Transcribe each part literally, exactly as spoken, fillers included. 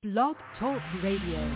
Blog Talk Radio.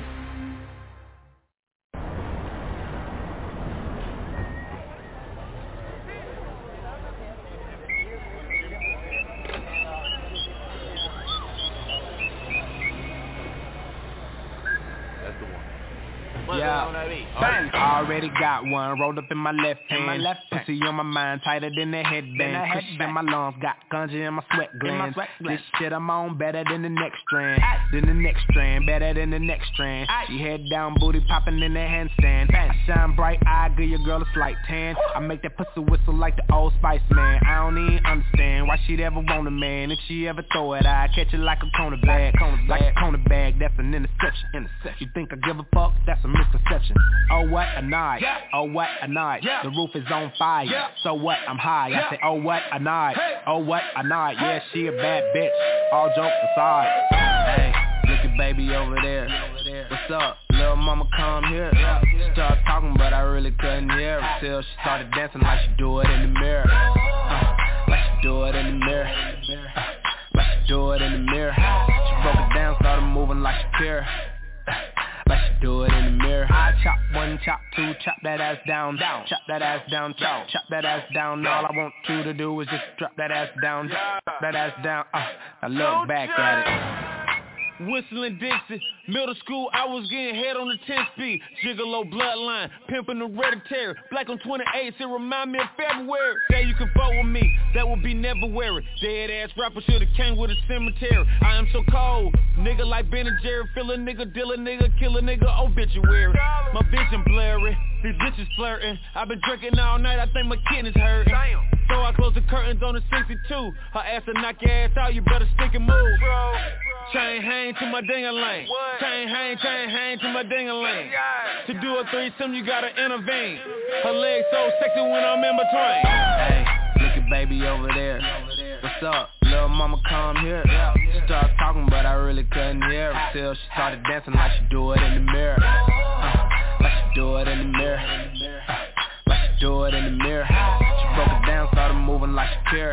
Yeah, bang. Already got one rolled up in my left hand. My left pussy on my mind, tighter than the headband. Cushion in my lungs, got ganja in my sweat glands. This shit I'm on better than the next strand. Than the next strand, better than the next strand. She head down, booty popping in the handstand. I shine bright, I give your girl a slight tan. I make that pussy whistle like the Old Spice man. I don't even understand why she'd ever want a man. If she ever throw it, I catch it like a corner bag. Like a corner bag, that's an interception. Interception. You think I give a fuck? That's a misconception. Oh what a night, oh what a night. The roof is on fire, so what? I'm high. I say oh what a night, oh what a night. Yeah, she a bad bitch. All jokes aside. Hey, look at baby over there. What's up? Little mama come here. She started talking but I really couldn't hear her till she started dancing like she do it in the mirror. Uh, like she do it in the mirror. Uh, like she do it in the mirror. She broke it down, started moving like Shakira. Like she do it in the mirror. I chop one, chop two, chop that ass down, down. Chop that ass down, chop, chop that ass down. All I want you to do is just drop that ass down, drop that ass down. Uh, I look back at it. Whistling Dixie, middle school, I was getting head on the ten speed. Gigolo bloodline, pimping hereditary. Black on twenty-eights, it remind me of February. Say you can fuck with me, that would be never weary. Dead ass rapper should've came with a cemetery. I am so cold, nigga like Ben and Jerry. Fill a nigga, deal a nigga, kill a nigga, obituary. My vision blurry, these bitches flirting. I've been drinking all night, I think my kidneys hurting. So I close the curtains on the sixty-two. Her ass will knock your ass out, you better stick and move. Chain hang to my ding-a-ling. Chain hang, chain hang to my ding-a-ling. To do a threesome, you gotta intervene. Her legs so sexy when I'm in between. Hey, look at baby over there. What's up? Little mama come here. She started talking but I really couldn't hear her till she started dancing like she do it in the mirror. Uh, like she do it in the mirror. Uh, like she do it in the mirror. She broke it down, started moving like Shakira.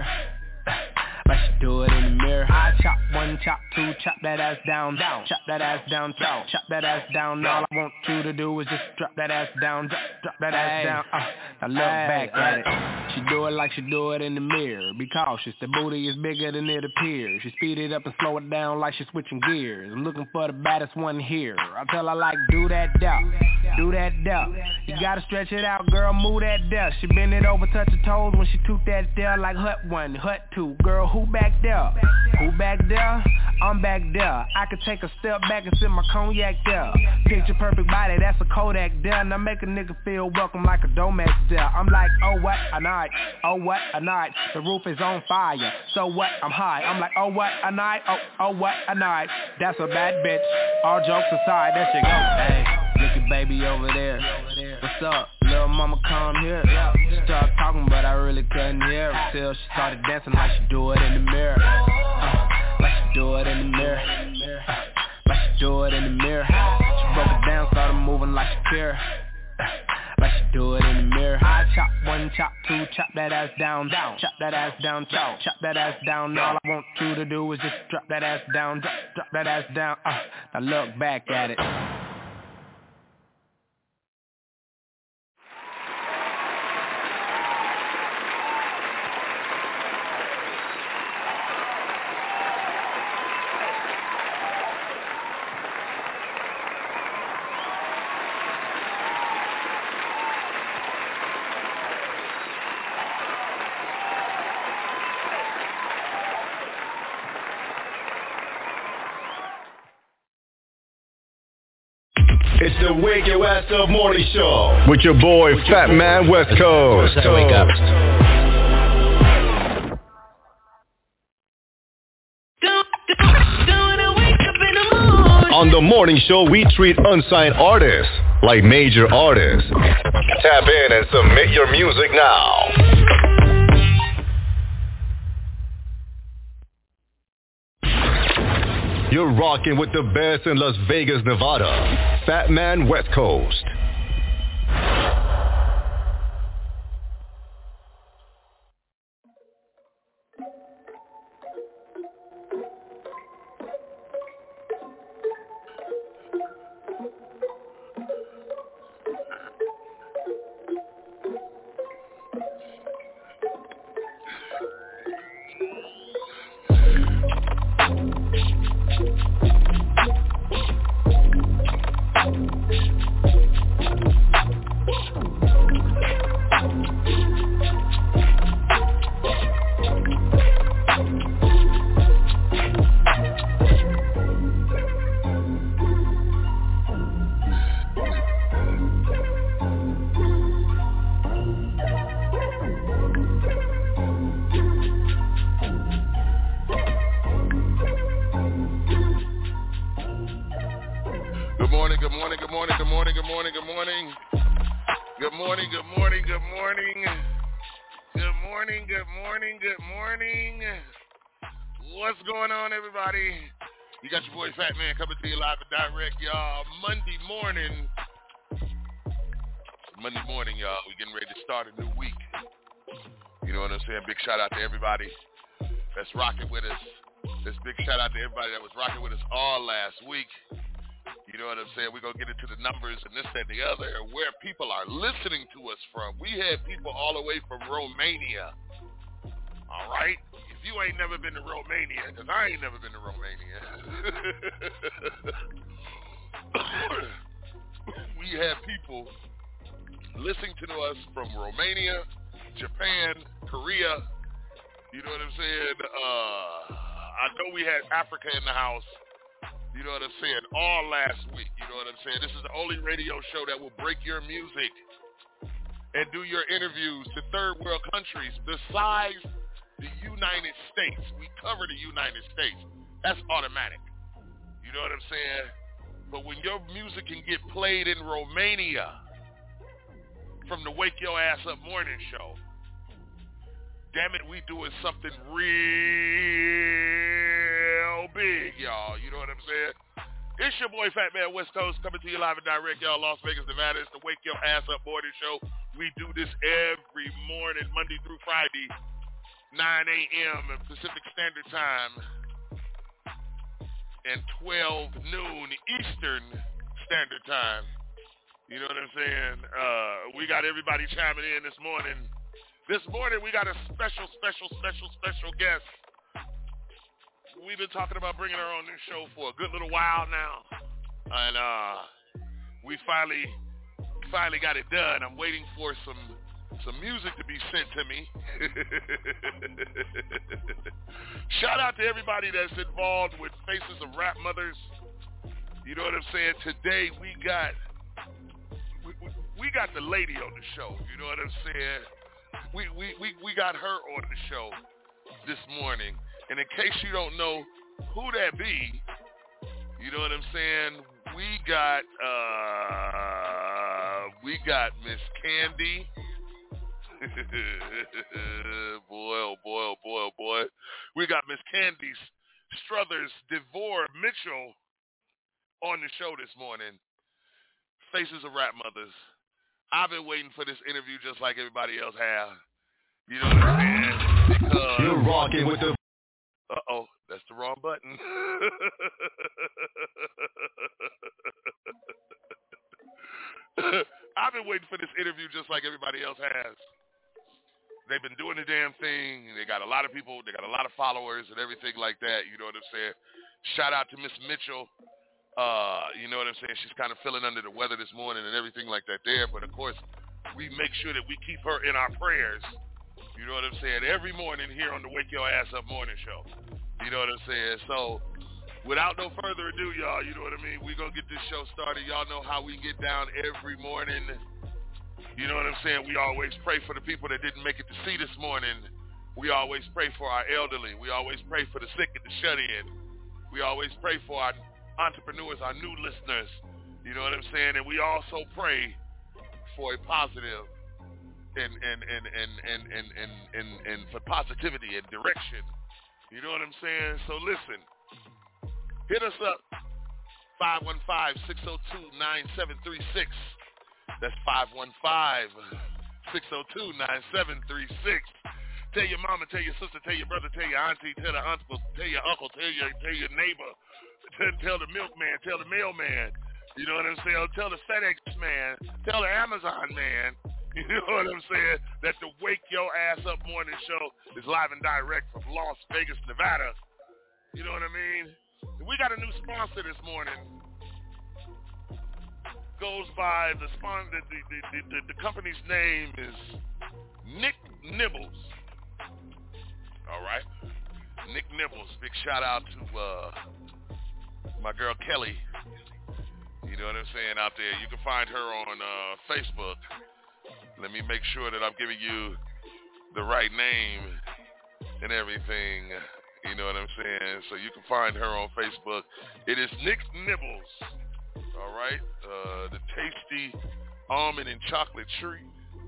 Like she do it in the mirror. I chop one, chop two, chop that ass down, down. Chop that ass down, chop, chop that ass down. All I want you to do is just drop that ass down, drop, drop that ass down. Uh, I look back at it. She do it like she do it in the mirror. Be cautious, the booty is bigger than it appears. She speed it up and slow it down like she's switching gears. I'm looking for the baddest one here. I tell her like, do that duck, do that duck. You gotta stretch it out, girl, move that duck. She bend it over, touch her toes when she toot that there like hut one, hut two. Girl, who back there? Who back there? I'm back there. I could take a step back and sip my cognac there. Picture perfect body, that's a Kodak there. Now make a nigga feel welcome like a Domex there. I'm like, oh what a night, oh what a night. The roof is on fire, so what? I'm high. I'm like, oh what a night, oh, oh what a night. That's a bad bitch, all jokes aside, that shit go. Hey, look at baby over there. What's up? Little mama come here. She started talking but I really couldn't hear her till she started dancing like she do it in the mirror. Uh, like she do it in the mirror. Uh, like she do it in the mirror. She broke it down, started moving like Shakira. Uh, like she do it in the mirror. I chop one, chop two, chop that ass down, down. Chop that ass down, chop, chop that ass down. All I want you to do is just drop that ass down, drop, drop that ass down. Uh, now look back at it. It's the Wake Your Ass Up Morning Show with your boy Fat Man West Coast. Let's wake up. On the morning show, we treat unsigned artists like major artists. Tap in and submit your music now. You're rocking with the best in Las Vegas, Nevada. Fat Man West Coast. Good morning, good morning, good morning, good morning, good morning, good morning. Good morning, good morning, good morning. Good morning, good morning, good morning. What's going on, everybody? You got your boy Fat Man coming to you live and direct, y'all. Monday morning. Monday morning, y'all. We're getting ready to start a new week. You know what I'm saying? Big shout out to everybody that's rocking with us. This big shout out to everybody that was rocking with us all last week. You know what I'm saying? We're going to get into the numbers and this, that, and the other, and where people are listening to us from. We had people all the way from Romania. All right? If you ain't never been to Romania, because I ain't never been to Romania, we had people listening to us from Romania, Japan, Korea. You know what I'm saying? Uh, I know we had Africa in the house. You know what I'm saying? All last week. You know what I'm saying? This is the only radio show that will break your music and do your interviews to third world countries besides the United States. We cover the United States. That's automatic. You know what I'm saying? But when your music can get played in Romania from the Wake Your Ass Up morning show, damn it, we doing something real big, y'all. You know what I'm saying? It's your boy Fat Man West Coast coming to you live and direct, y'all. Las Vegas, Nevada. It's the Wake Your Ass Up morning show. We do this every morning, Monday through Friday, nine a.m. Pacific Standard Time and twelve noon Eastern Standard Time. You know what I'm saying? Uh, we got everybody chiming in this morning. This morning, we got a special, special, special, special guest. We've been talking about bringing her on this show for a good little while now. And uh, we finally finally got it done. I'm waiting for some some music to be sent to me. Shout out to everybody that's involved with Faces of Rap Mothers. You know what I'm saying? Today, we got, we, we, we got the lady on the show. You know what I'm saying? We, we, we, we got her on the show this morning. And in case you don't know who that be, you know what I'm saying? We got uh we got Miss Candy. boy, oh boy, oh boy, oh boy. We got Miss Candy Struthers DeVore Mitchell on the show this morning. Faces of Rap Mothers. I've been waiting for this interview just like everybody else has. You know what I'm saying? Because you're rocking with the... Uh-oh, that's the wrong button. I've been waiting for this interview just like everybody else has. They've been doing the damn thing. They got a lot of people. They got a lot of followers and everything like that. You know what I'm saying? Shout out to Miss Mitchell. Uh, you know what I'm saying? She's kind of feeling under the weather this morning and everything like that there. But, of course, we make sure that we keep her in our prayers. You know what I'm saying? Every morning here on the Wake Your Ass Up morning show. You know what I'm saying? So, without no further ado, y'all, you know what I mean? We're going to get this show started. Y'all know how we get down every morning. You know what I'm saying? We always pray for the people that didn't make it to see this morning. We always pray for our elderly. We always pray for the sick and the shut-in. We always pray for our entrepreneurs, our new listeners. You know what I'm saying? And we also pray for a positive and and and and and and and, and, and for positivity and direction. You know what I'm saying? So listen, hit us up, five one five, six oh two, nine seven three six. That's five one five, six oh two, nine seven three six. Tell your mama, tell your sister, tell your brother, tell your auntie, tell the uncle, tell your uncle, tell your tell your neighbor, tell, tell the milkman, tell the mailman. You know what I'm saying? Tell the FedEx man, tell the Amazon man. You know what I'm saying? That the Wake Your Ass Up morning show is live and direct from Las Vegas, Nevada. You know what I mean? We got a new sponsor this morning. Goes by the sponsor. The, the, the, the, the company's name is Nick Nibbles. All right, Nick Nibbles. Big shout out to uh, my girl Kelly You know what I'm saying, out there. You can find her on uh, Facebook. Let me make sure that I'm giving you the right name and everything. You know what I'm saying? So you can find her on Facebook. It is Nick Nibbles. All right? Uh, the tasty almond and chocolate treat.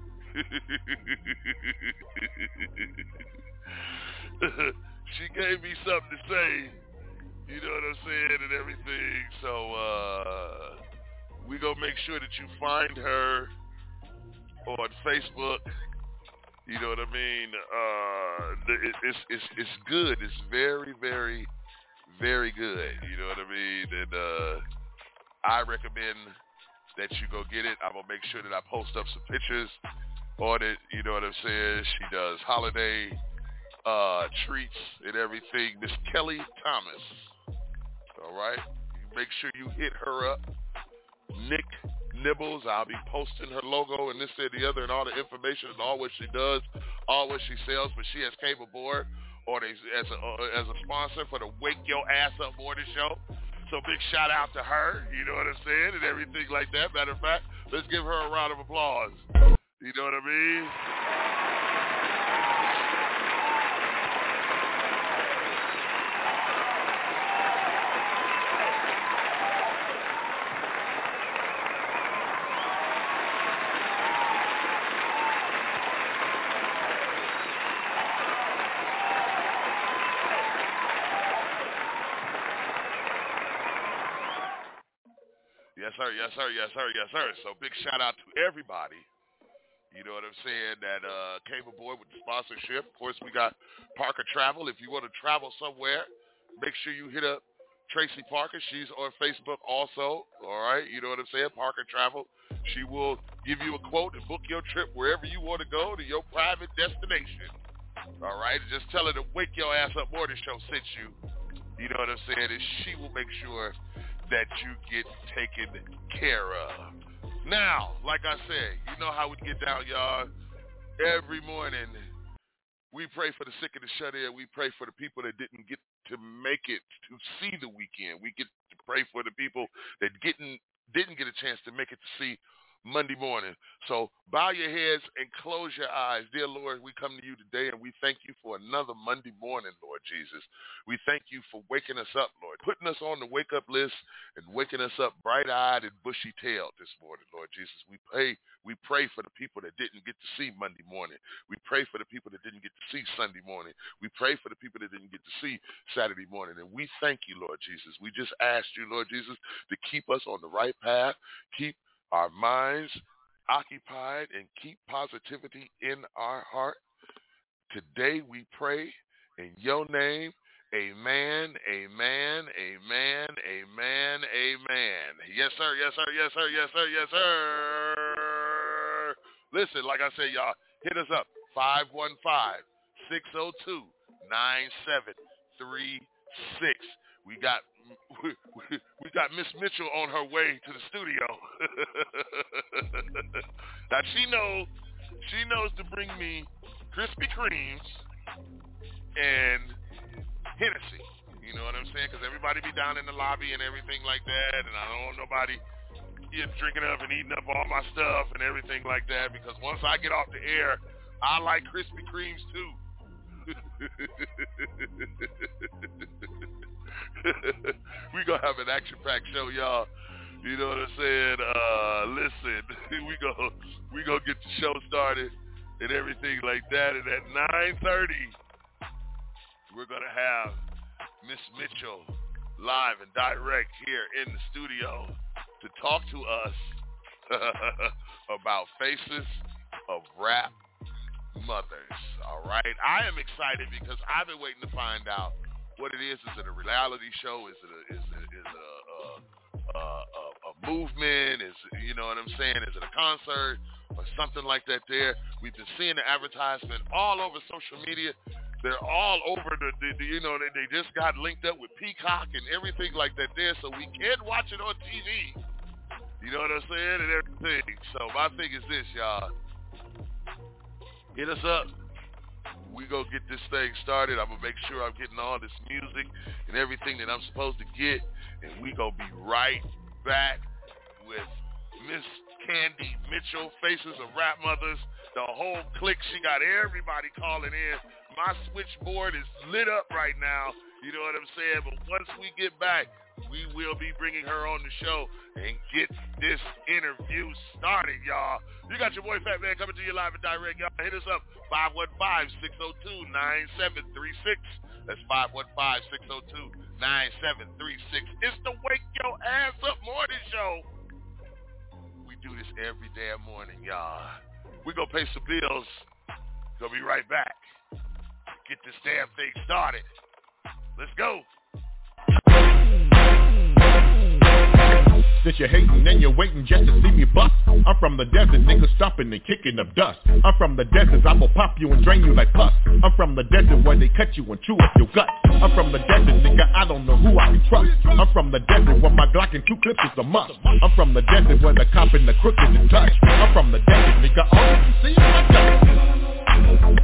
She gave me something to say. You know what I'm saying, and everything. So uh, we gonna make sure that you find her on Facebook. You know what I mean? Uh, it, it's it's it's good. It's very very very good. You know what I mean? And uh, I recommend that you go get it. I'm gonna make sure that I post up some pictures on it. You know what I'm saying? She does holiday uh, treats and everything. Miss Kelly Thomas. All right, you make sure you hit her up. Nick Nibbles. I'll be posting her logo and this and the other and all the information and all what she does, all what she sells. But she has cable board or they, as a uh, as a sponsor for the Wake Your Ass Up Morning Show. So big shout out to her. You know what I'm saying, and everything like that. Matter of fact, let's give her a round of applause. You know what I mean? Yes, sir, yes, sir, yes, sir, yes, sir. So big shout out to everybody. You know what I'm saying, that uh, came aboard with the sponsorship. Of course, we got Parker Travel. If you want to travel somewhere, make sure you hit up Tracy Parker. She's on Facebook also, all right? You know what I'm saying, Parker Travel. She will give you a quote and book your trip wherever you want to go to your private destination, all right? Just tell her to Wake Your Ass Up Morning Show sent you. You know what I'm saying, and she will make sure that you get taken care of. Now, like I said, you know how we get down, y'all. Every morning, we pray for the sick and the shut-in. We pray for the people that didn't get to make it to see the weekend. We get to pray for the people that getting, didn't get a chance to make it to see Monday morning. So bow your heads and close your eyes. Dear Lord, we come to you today and we thank you for another Monday morning, Lord Jesus. We thank you for waking us up, Lord, putting us on the wake-up list and waking us up bright-eyed and bushy-tailed this morning, Lord Jesus. We pray, we pray for the people that didn't get to see Monday morning. We pray for the people that didn't get to see Sunday morning. We pray for the people that didn't get to see Saturday morning. And we thank you, Lord Jesus. We just asked you, Lord Jesus, to keep us on the right path, keep our minds occupied, and keep positivity in our heart. Today we pray in your name. Amen, amen, amen, amen, amen. Yes, sir, yes, sir, yes, sir, yes, sir, yes, sir. Listen, like I said, y'all, hit us up, five one five, six oh two, nine seven three six. We got we, we, we got Miss Mitchell on her way to the studio. Now she knows she knows to bring me Krispy Kremes and Hennessy. You know what I'm saying? Because everybody be down in the lobby and everything like that, and I don't want nobody yeah, drinking up and eating up all my stuff and everything like that. Because once I get off the air, I like Krispy Kremes too. We gonna have an action-packed show, y'all. You know what I'm saying? Uh, listen, we go we gonna get the show started and everything like that. And at nine thirty, we're gonna have Miss Mitchell live and direct here in the studio to talk to us about Faces of Rap Mothers. All right, I am excited because I've been waiting to find out what it is. Is it a reality show? Is it a is it is it a, a, a, a movement? Is it, you know what I'm saying? Is it a concert or something like that? There, we've been seeing the advertisement all over social media. They're all over the, the, the you know they, they just got linked up with Peacock and everything like that there, so we can watch it on T V. You know what I'm saying, and everything. So my thing is this, y'all. Hit us up. We go get this thing started. I'm going to make sure I'm getting all this music and everything that I'm supposed to get. And we going to be right back with Miss Candy Mitchell, Faces of Rap Mothers, the whole clique. She got everybody calling in. My switchboard is lit up right now. You know what I'm saying? But once we get back, we will be bringing her on the show and get this interview started, y'all. You got your boy Fat Man coming to you live and direct. Y'all hit us up, five one five, six oh two, nine seven three six. That's five one five, six oh two, nine seven three six. It's the Wake Your Ass Up Morning Show. We do this every damn morning, y'all. We gonna pay some bills. Gonna be right back. Get this damn thing started. Let's go. Since you're hating and you're waiting just to see me bust, I'm from the desert, niggas stomping and kicking up dust. I'm from the desert, I will pop you and drain you like pus. I'm from the desert where they cut you and chew up your gut. I'm from the desert, nigga, I don't know who I can trust. I'm from the desert where my Glock and two clips is a must. I'm from the desert where the cop and the crook is in touch. I'm from the desert, nigga, all you can see is my dust.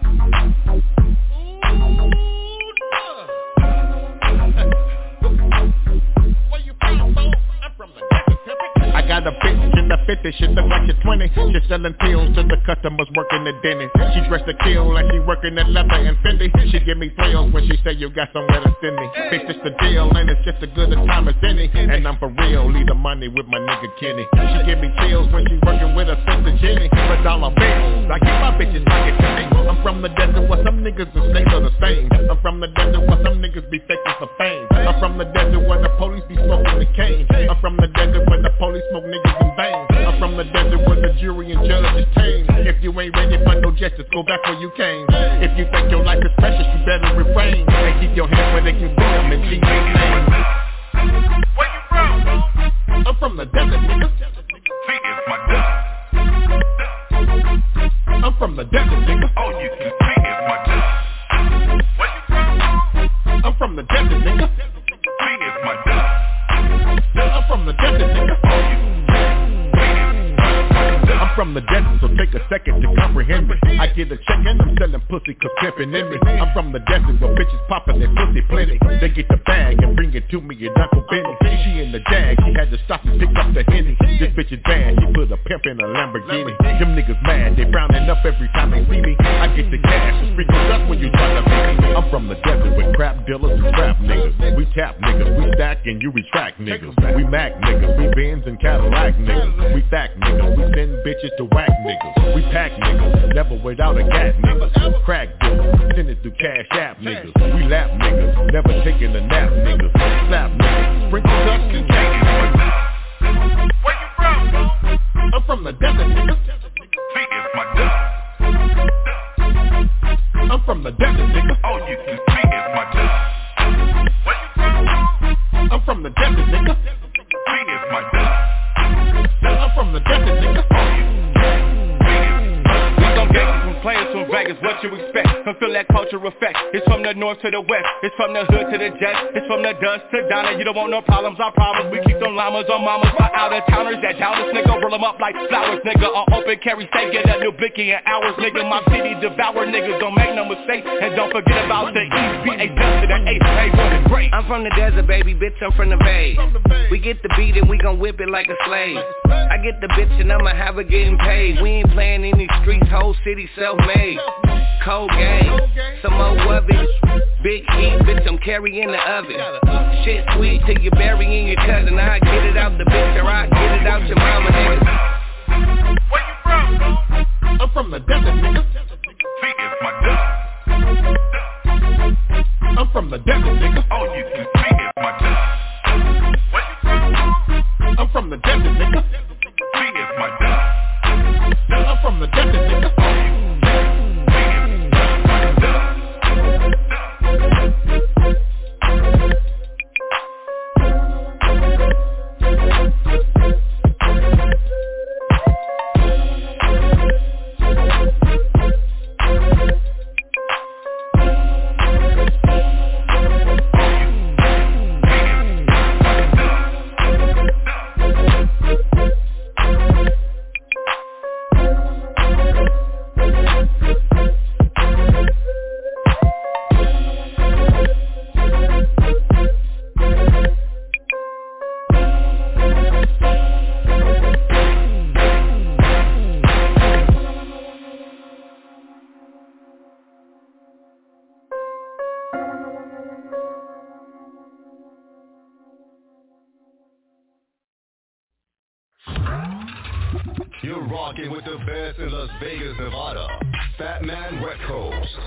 I got a bitch in the fifty, she look like she's twenty. She selling pills to the customers working the dentist. She dressed to kill like she working at Leather and Fendi. She give me thrills when she say you got somewhere to send me. Bitch, it's the deal and it's just as good a time as any. And I'm for real, leave the money with my nigga Kenny. She give me chills when she working with a sister Jenny. For dollar bills, I keep my bitches like it to me. I'm from the desert where some niggas and snakes are the same. I'm from the desert where some niggas be faking for fame. I'm from the desert where the police be smoking the cane. I'm from the desert where the police smoke niggas in vain. I'm from the desert where the jury and judge is tame. If you ain't ready for no justice, go back where you came. If you think your life is precious, you better refrain. And keep your hands where they can see them and see their name. Where you from? I'm from the desert, nigga. See, it's my dust. I'm from the desert, nigga. All you can see is my dust. Where you from? I'm from the desert, nigga. See, it's my dust. I'm from the desert, nigga. I'm from the desert, so take a second to comprehend me. I get a check and I'm selling pussy cause pimpin' in me. I'm from the desert where bitches poppin' their pussy plenty. They get the bag and bring it to me and Uncle Benny. She in the jag, she had to stop and pick up the Henny. This bitch is bad, she put a pimp in a Lamborghini. Them niggas mad, they frowning up every time they see me. I get the cash and sprinkles up when you try to beat me. I'm from the desert with crap dealers and trap niggas. We tap niggas, we stack and you retract niggas. We Mac niggas, we Benz and Cadillac niggas. We fact niggas, we send bitches to whack niggas. We pack niggas, never without a gat niggas. Crack dealers, send it through Cash App niggas. We lap niggas, never taking a nap niggas. Slap niggas, sprinkle dust and gang. Where you from? I'm from the desert, nigga. See, it's my dust. I'm from the desert, nigga. All you can see is my dust. Where you from? I'm from the desert, nigga. See, it's my dust. I'm from the desert, nigga. Some gangsters from players from Vegas, what you expect? I feel that culture effect. It's from the north to the west. It's from the hood to the jet. It's from the dust to Donna. You don't want no problems, our problems. We keep them llamas on mamas. For out of towners that doubt us, nigga. Roll them up like flowers, nigga. On open carry steak, get a new blicky in hours, nigga. My city devour, niggas. Don't make no mistake. And don't forget about the East. B A to the eight. Hey, what is great? I'm from the desert, baby. Bitch, I'm from the Bay. We get the beat and we gon' whip it like a slave. I get the bitch and I'ma have her getting paid. We ain't playing in these streets, whole city self-made. Cold game, some more of it. Big heat, bitch, I'm carrying the oven. Shit sweet till you burying your cousin. I get it out the bitch or I get it out your mama, nigga. Where you from? I'm from the desert, nigga. See, it's my dust. I'm from the desert, nigga. All you can see is my dust. Where you from? I'm from the desert, nigga. See, it's my dust. I'm from the desert, nigga. You're rocking with the best in Las Vegas, Nevada. Fat Man West Coast.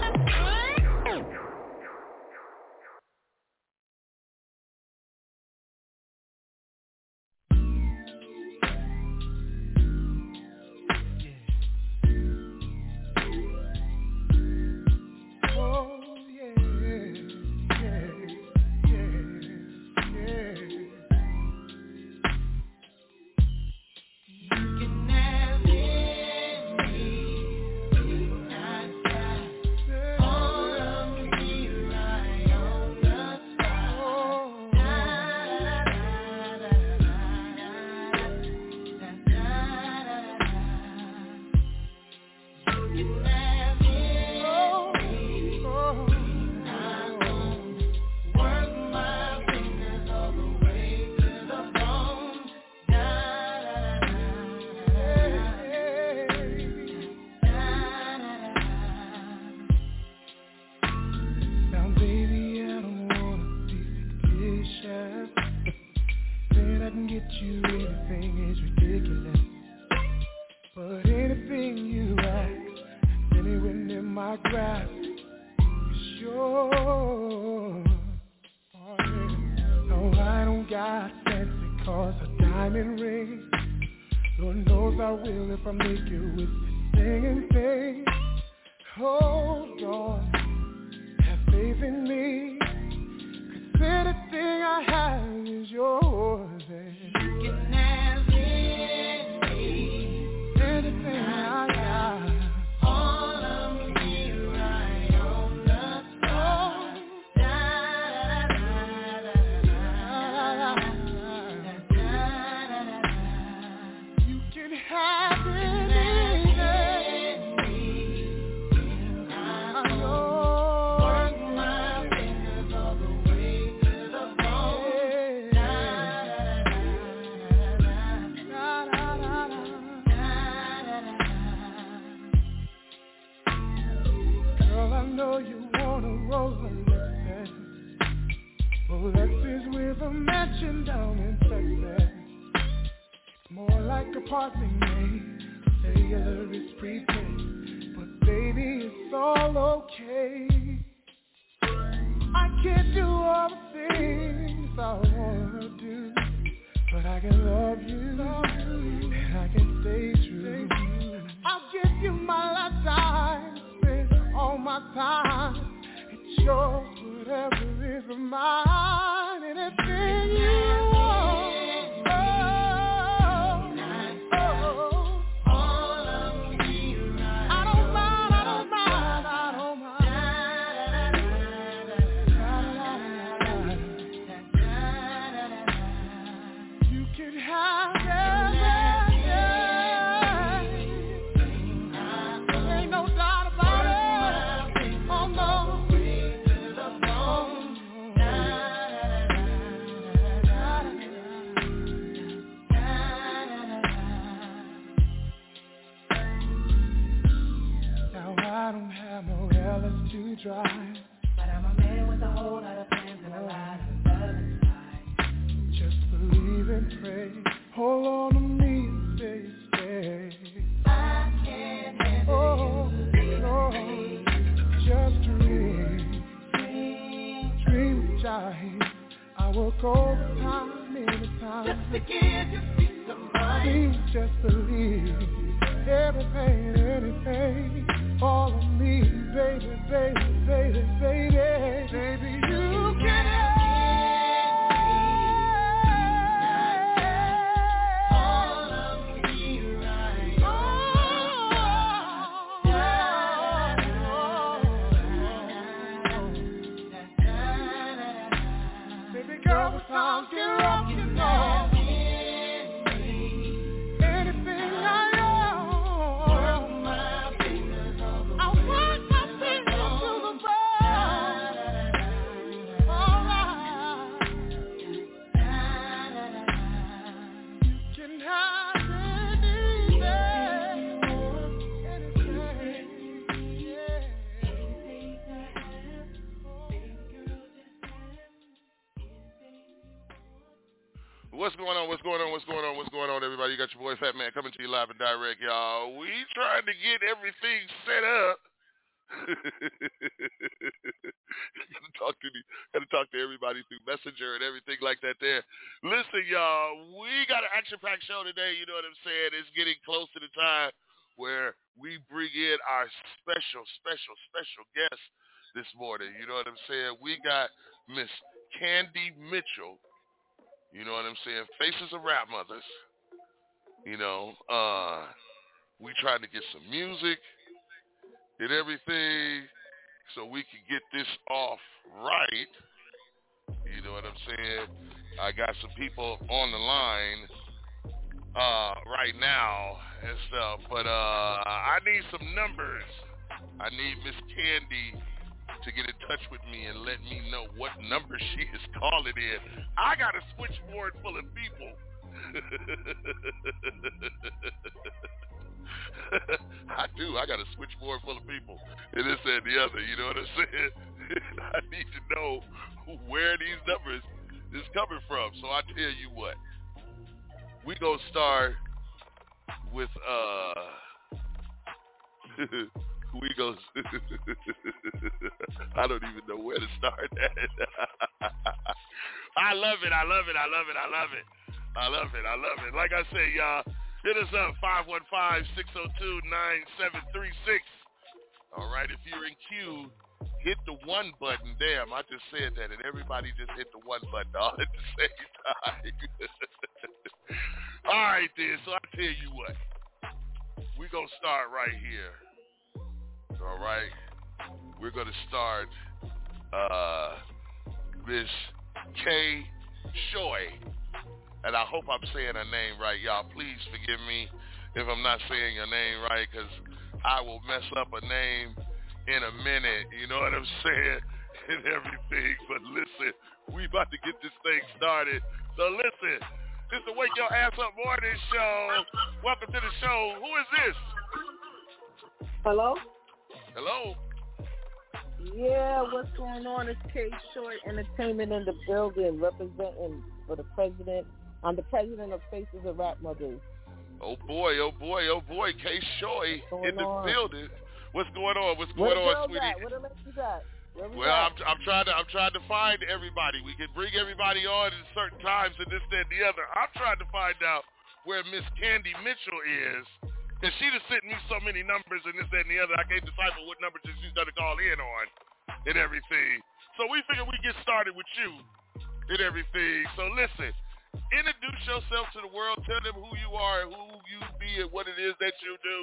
All right. on? What's going on? What's going on? What's going on, everybody? You got your boy Fat Man coming to you live and direct, y'all. We trying to get everything set up. gotta talk to the, gotta talk to everybody through Messenger and everything like that there. Listen, y'all, we got an action-packed show today, you know what I'm saying? It's getting close to the time where we bring in our special, special, special guest this morning. You know what I'm saying? We got Miss Candy Mitchell. You know what I'm saying? Faces of Rap Mothers. You know, uh, we trying to get some music and everything so we can get this off right. You know what I'm saying? I got some people on the line uh, right now and stuff, but uh, I need some numbers. I need Miss Candy to get in touch with me and let me know what number she is calling in. I got a switchboard full of people. I do. I got a switchboard full of people. And this and the other. You know what I'm saying? I need to know where these numbers is coming from. So I tell you what. We gonna start with uh we go I don't even know where to start at. I love it, I love it, I love it, I love it. I love it, I love it. Like I say, y'all, hit us up, five one five, six oh two, nine seven three six. All right, if you're in queue, hit the one button. Damn, I just said that, and everybody just hit the one button all at the same time. All right, then, so I tell you what. We're going to start right here. All right? We're going to start uh, Miss K. Shoy. And I hope I'm saying her name right. Y'all, please forgive me if I'm not saying your name right, because I will mess up a name in a minute. You know what I'm saying? And everything. But listen, we about to get this thing started. So listen, this is the Wake Your Ass Up Morning Show. Welcome to the show. Who is this? Hello? Hello? Yeah, what's going on? It's K. Short Entertainment in the building, representing for the president. I'm the president of Faces of Rap Mothers. Oh boy, oh boy, oh boy, K. Shoy in the on? building. What's going on? What's going Where on, sweetie? At? Where the ladies at? Where we well, at? I'm, I'm trying to I'm trying to find everybody. We can bring everybody on at certain times and this, that, and the other. I'm trying to find out where Miss Candy Mitchell is. Because she just sent me so many numbers and this, that, and the other. I can't decipher what number she's going to call in on and everything. So we figured we'd get started with you and everything. So listen, introduce yourself to the world. Tell them who you are, who you be, and what it is that you do.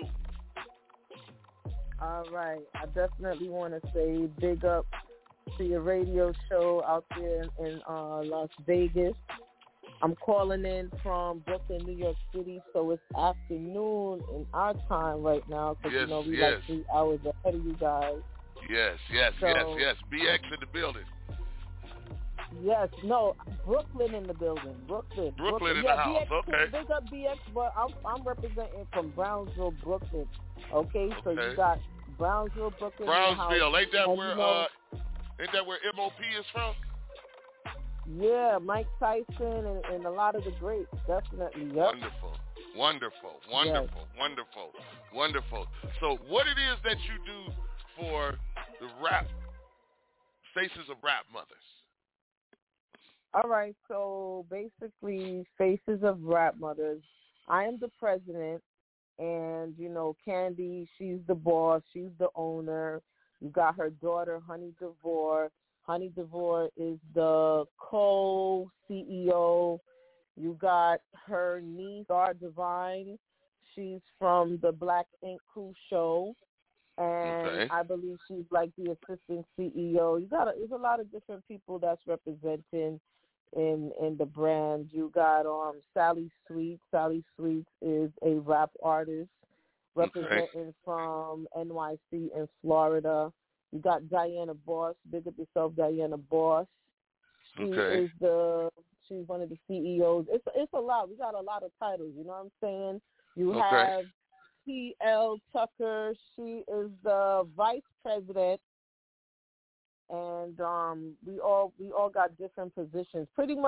All right. I definitely want to say big up to your radio show out there in, in uh, Las Vegas. I'm calling in from Brooklyn, New York City, so it's afternoon in our time right now because, yes, you know, we yes. like three hours ahead of you guys. Yes, yes, so, yes, yes. B X in the building. Yes, no, Brooklyn in the building. Brooklyn. Brooklyn, Brooklyn in yeah, the house, B X, okay. Big up B X, but I'm, I'm representing from Brownsville, Brooklyn. Okay, so okay. you got Brownsville, Brooklyn. Brownsville, ain't that and where you know, uh, ain't that where M O P is from? Yeah, Mike Tyson and, and a lot of the greats, definitely. Yep. Wonderful, wonderful, wonderful, yes. wonderful, wonderful. So, what it is that you do for the rap Faces of Rap Mothers? All right, so basically, Faces of Rap Mothers. I am the president, and, you know, Candy, she's the boss, she's the owner. You got her daughter, Honey DeVore. Honey DeVore is the co-C E O. You got her niece, Star Divine. She's from the Black Ink Crew show. And okay. I believe she's like the assistant C E O. You got a, there's a lot of different people that's representing in in the brand. You got um Sally Sweets. Sally Sweets is a rap artist representing okay. from N Y C in Florida. You got Diana Boss. Big up yourself, Diana Boss. She okay. is the she's one of the C E Os. It's it's a lot. We got a lot of titles. You know what I'm saying? You okay. have T L Tucker. She is the vice president, and um, we all we all got different positions. Pretty much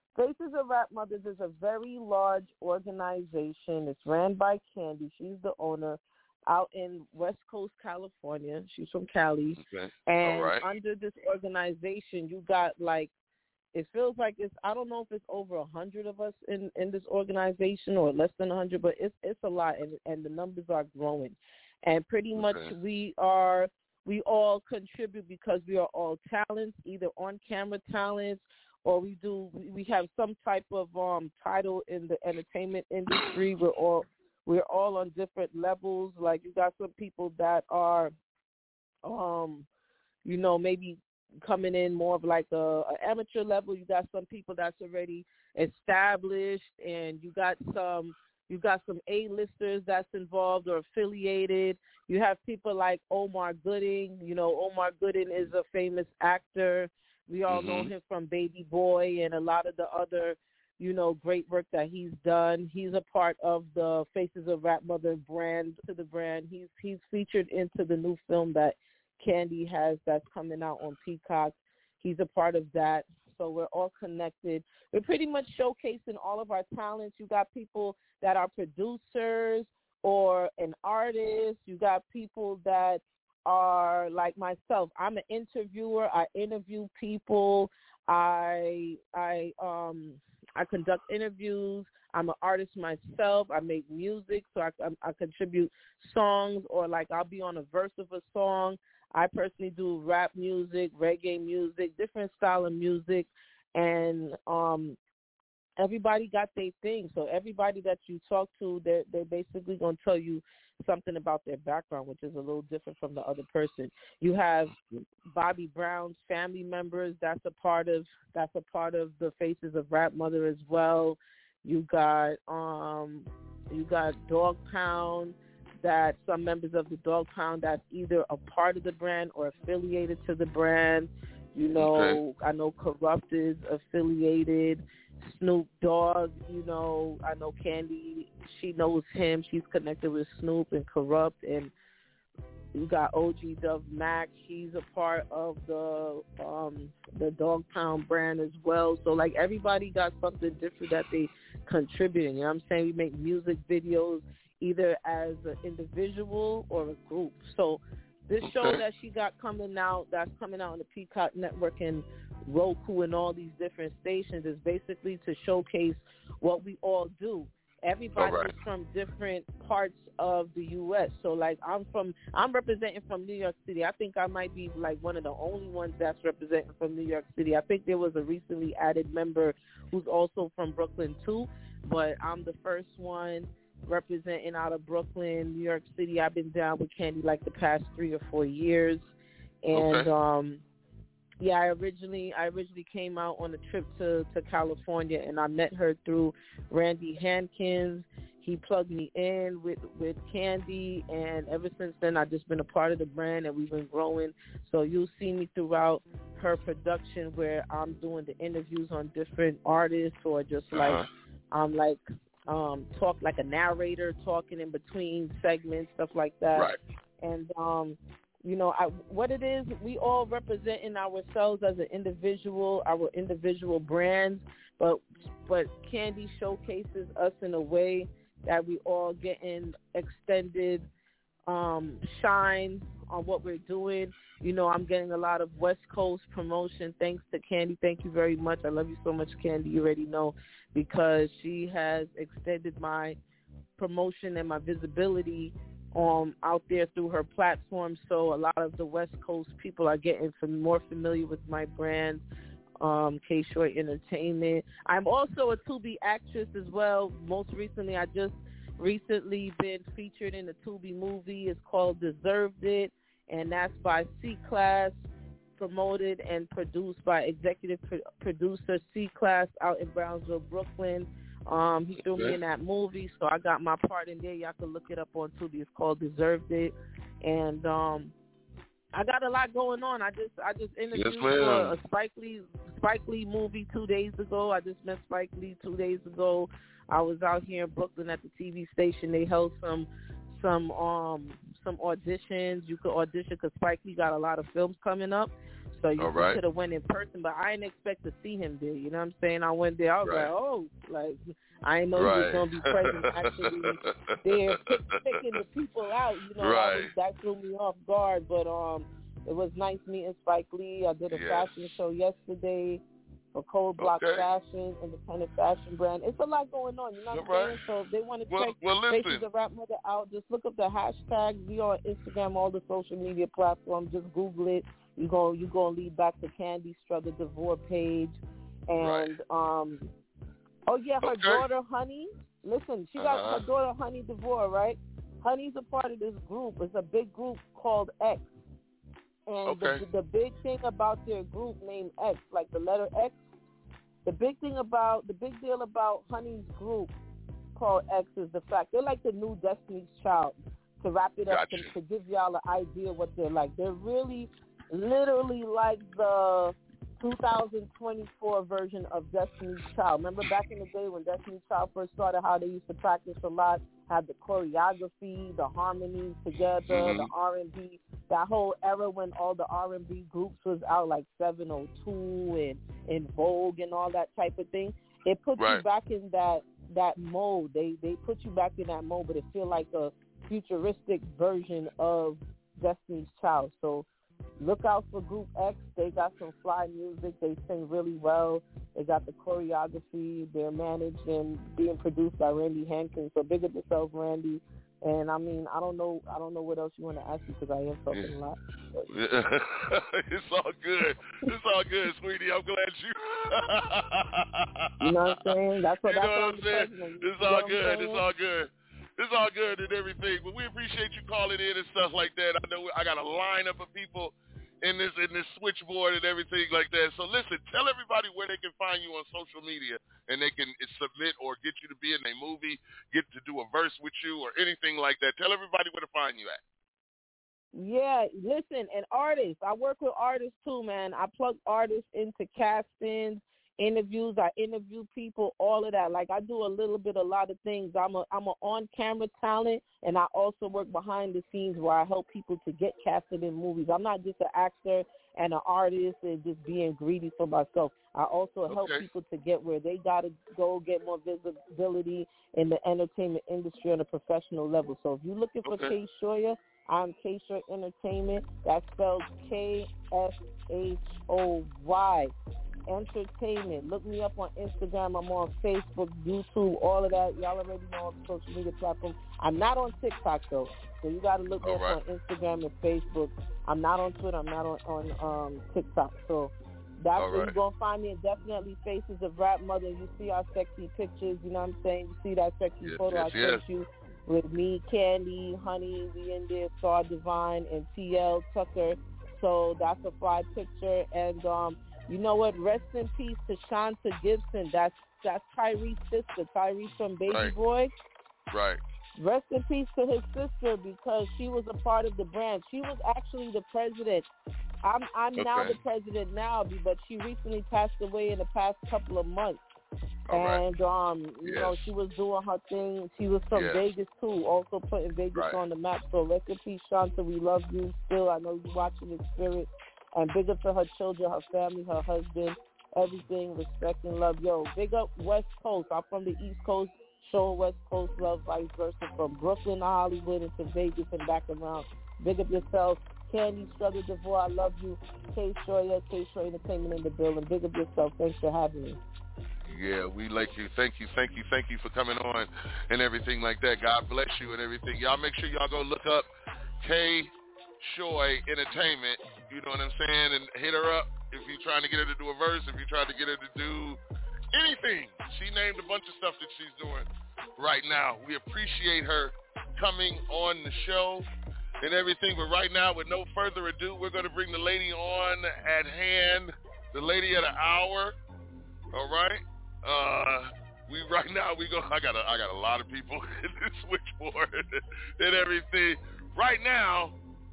Faces of Rap Mothers is a very large organization. It's ran by Candy. She's the owner out in West Coast, California. She's from Cali. Okay. And All right. under this organization, you got like, it feels like it's, I don't know if it's over a hundred of us in, in this organization or less than a hundred, but it's it's a lot, and and the numbers are growing. And pretty much Okay. we are, we all contribute because we are all talents, either on-camera talents, or we do, we have some type of um title in the entertainment industry. We're all, we're all on different levels. Like you got some people that are, um, you know, maybe coming in more of like a, a amateur level. You got some people that's already established, and you got some you got some A-listers that's involved or affiliated. You have people like Omar Gooding. You know, Omar Gooding is a famous actor. We all mm-hmm. know him from Baby Boy and a lot of the other, you know, great work that he's done. He's a part of the Faces of Rap Mother brand to the brand. He's he's featured into the new film that Candy has that's coming out on Peacock. He's a part of that. So we're all connected. We're pretty much showcasing all of our talents. You got people that are producers or an artist. You got people that are like myself. I'm an interviewer. I interview people. I I um I conduct interviews. I'm an artist myself. I make music, so I, I, I contribute songs, or like I'll be on a verse of a song. I personally do rap music, reggae music, different style of music, and um, everybody got their thing. So everybody that you talk to, they're, they're basically going to tell you something about their background, which is a little different from the other person. You have Bobby Brown's family members. That's a part of that's a part of the Faces of Rap Mother as well. You got um, you got Dog Pound. That some members of the Dog Pound that's either a part of the brand or affiliated to the brand. You know, okay. I know Corrupt is affiliated. Snoop Dogg, you know, I know Candy, she knows him. She's connected with Snoop and Corrupt. And you got O G Dove Mac. He's a part of the um, the Dog Pound brand as well. So, like, everybody got something different that they contributing. You know what I'm saying? We make music videos either as an individual or a group. So this show okay. that she got coming out, that's coming out on the Peacock Network and Roku and all these different stations, is basically to showcase what we all do. Everybody right. is from different parts of the U S. So, like, I'm from, I'm representing from New York City. I think I might be, like, one of the only ones that's representing from New York City. I think there was a recently added member who's also from Brooklyn, too. But I'm the first one representing out of Brooklyn, New York City. I've been down with Candy like the past three or four years, and okay. um, yeah, I originally I originally came out on a trip to, to California, and I met her through Randy Hankins. He plugged me in with with Candy, and ever since then I've just been a part of the brand, and we've been growing. So you'll see me throughout her production where I'm doing the interviews on different artists, or just like uh-huh. I'm like. Um, talk like a narrator, talking in between segments, stuff like that. Right. And, um, you know, I, what it is, we all representing ourselves as an individual, our individual brands, but but Candy showcases us in a way that we all getting extended um, shine on what we're doing. You know, I'm getting a lot of West Coast promotion thanks to Candy. Thank you very much. I love you so much, Candy. You already know, because she has extended my promotion and my visibility um, out there through her platform. So a lot of the West Coast people are getting more familiar with my brand, um, K-Short Entertainment. I'm also a Tubi actress as well. Most recently, I just recently been featured in a Tubi movie. It's called Deserved It, and that's by C-Class, promoted and produced by executive pro- producer C-Class out in Brownsville, Brooklyn. Um, he threw me in that movie, so I got my part in there. Y'all can look it up on Tubi. It's called Deserved It. And um, I got a lot going on. I just I just interviewed yes, for a Spike Lee, Spike Lee movie two days ago. I just met Spike Lee two days ago. I was out here in Brooklyn at the T V station. They held some some um some auditions. You could audition because Spike Lee got a lot of films coming up. So you right. could have went in person, but I didn't expect to see him there. You know what I'm saying? I went there. I was right. like, oh, like I didn't know right. he was gonna be present actually there, pick, picking the people out. You know, right. that, was, that threw me off guard. But um, it was nice meeting Spike Lee. I did a yes. fashion show yesterday for Cold Block okay. Fashion, independent fashion brand. It's a lot going on. You know what I'm right. saying? So if they want to well, check well, Faces of Rap Mother out, just look up the hashtag. Be on Instagram, all the social media platforms. Just Google it. You go, you gonna lead back to Candy Struggle DeVore page, and right. um, oh yeah, her okay. daughter Honey. Listen, she got uh-huh. her daughter Honey DeVore, right? Honey's a part of this group. It's a big group called X, and okay. the, the big thing about their group named X, like the letter X. The big thing about the big deal about Honey's group called X is the fact they're like the new Destiny's Child. To wrap it up, gotcha. to, to give y'all an idea what they're like, they're really. Literally like the two thousand twenty-four version of Destiny's Child. Remember back in the day when Destiny's Child first started, how they used to practice a lot, had the choreography, the harmonies together, mm-hmm. the R and B, that whole era when all the R and B groups was out, like seven oh two and In Vogue and all that type of thing. It puts right. you back in that, that mode. They, they put you back in that mode, but it feel like a futuristic version of Destiny's Child. So look out for Group X. They got some fly music. They sing really well. They got the choreography. They're managed and being produced by Randy Hankins. So big up yourself, Randy. And I mean, I don't know, I don't know what else you want to ask me because I am talking a lot. It's all good. It's all good, sweetie. I'm glad you. You know what I'm saying? That's what. You That's know what what I'm saying? saying. It's all good. It's all good. It's all good and everything, but we appreciate you calling in and stuff like that. I know I got a lineup of people in this in this switchboard and everything like that. So listen, tell everybody where they can find you on social media and they can submit or get you to be in a movie, get to do a verse with you or anything like that. Tell everybody where to find you at. Yeah, listen, and artists. I work with artists too, man. I plug artists into castings, interviews. I interview people, all of that. Like I do a little bit, a lot of things. I'm a I'm a on-camera talent, and I also work behind the scenes where I help people to get casted in movies. I'm not just an actor and an artist and just being greedy for myself. I also help okay. people to get where they gotta go, get more visibility in the entertainment industry on a professional level. So if you're looking for okay. K Shoya, I'm K Shoya Entertainment. That's spelled K S H O Y. Entertainment. Look me up on Instagram. I'm on Facebook, YouTube, all of that. Y'all already know on the social media platforms. I'm not on TikTok though, so you got to look me up right. on Instagram and Facebook. I'm not on Twitter. I'm not on, on um, TikTok. So that's all where right. you're gonna find me. And definitely Faces of Rap Mother. You see our sexy pictures. You know what I'm saying? You see that sexy yes, photo yes, I yes. sent you with me, Candy, Honey, we in there, Star Divine, and T L Tucker. So that's a fly picture. And um. You know what? Rest in peace to Shanta Gibson. That's that's Tyrese's sister. Tyrese from Baby right. Boy. Right. Rest in peace to his sister because she was a part of the brand. She was actually the president. I'm I'm okay. now the president now, but she recently passed away in the past couple of months. All and right. um, you yes. know, she was doing her thing. She was from yes. Vegas too, also putting Vegas right. on the map. So rest in peace, Shanta. We love you still. I know you're watching in spirit. And big up to her children, her family, her husband, everything, respect and love. Yo, big up West Coast. I'm from the East Coast, show West Coast love, vice versa. From Brooklyn to Hollywood and to Vegas and back around. Big up yourself. Candy Struggle DeVore, I love you. K Shoya, K Shoya Entertainment in the building. Big up yourself. Thanks for having me. Yeah, we like you. Thank you, thank you, thank you for coming on and everything like that. God bless you and everything. Y'all make sure y'all go look up K Shoya Entertainment, you know what I'm saying, and hit her up if you're trying to get her to do a verse, if you're trying to get her to do anything. She named a bunch of stuff that she's doing right now. We appreciate her coming on the show and everything, but right now, with no further ado, we're going to bring the lady on at hand, the lady of the hour, all right? Uh, we right now, we go, I got a, I got a lot of people in this switchboard and everything. Right now,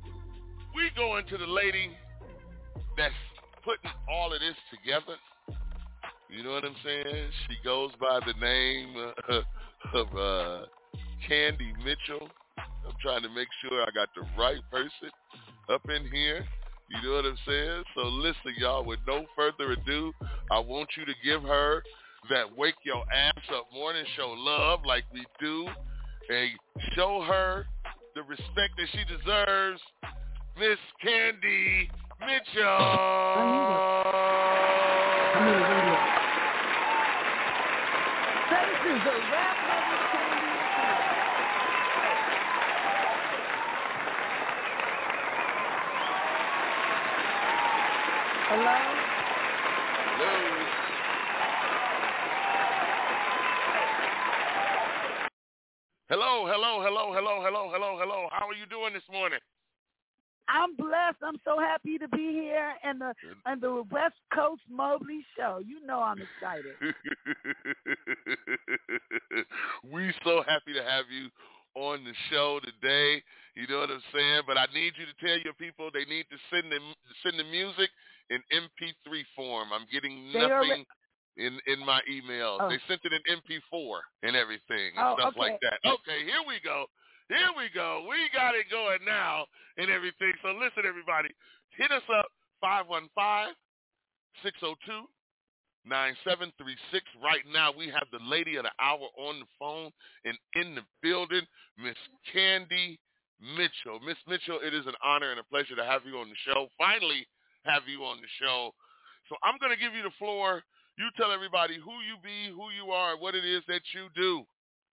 we go into the lady that's putting all of this together. You know what I'm saying? She goes by the name uh, of uh, Candy Mitchell. I'm trying to make sure I got the right person up in here You know what I'm saying? So listen, y'all, with no further ado, I want you to give her that Wake Your Ass Up morning show love like we do, and show her the respect that she deserves, Miss Kandi Mitchell. I need it. I need it. I need it. Faces of Rap Mother Kandi Mitchell. Hello? Hello. Hello, hello, hello, hello, hello, hello, hello. How are you doing this morning? I'm blessed. I'm so happy to be here in the in the West Coast Mobley Show. You know I'm excited. We so happy to have you on the show today. You know what I'm saying? But I need you to tell your people they need to send the send the music in M P three form. I'm getting They nothing already... in in my emails. Oh. They sent it in M P four and everything and Oh, stuff okay. like that. Okay, here we go. Here we go. We got it going now and everything. So listen, everybody. Hit us up, five one five, six oh two, nine seven three six. Right now, we have the lady of the hour on the phone and in the building, Miss Kandi Mitchell. Miss Mitchell, it is an honor and a pleasure to have you on the show. Finally have you on the show. So I'm going to give you the floor. You tell everybody who you be, who you are, and what it is that you do.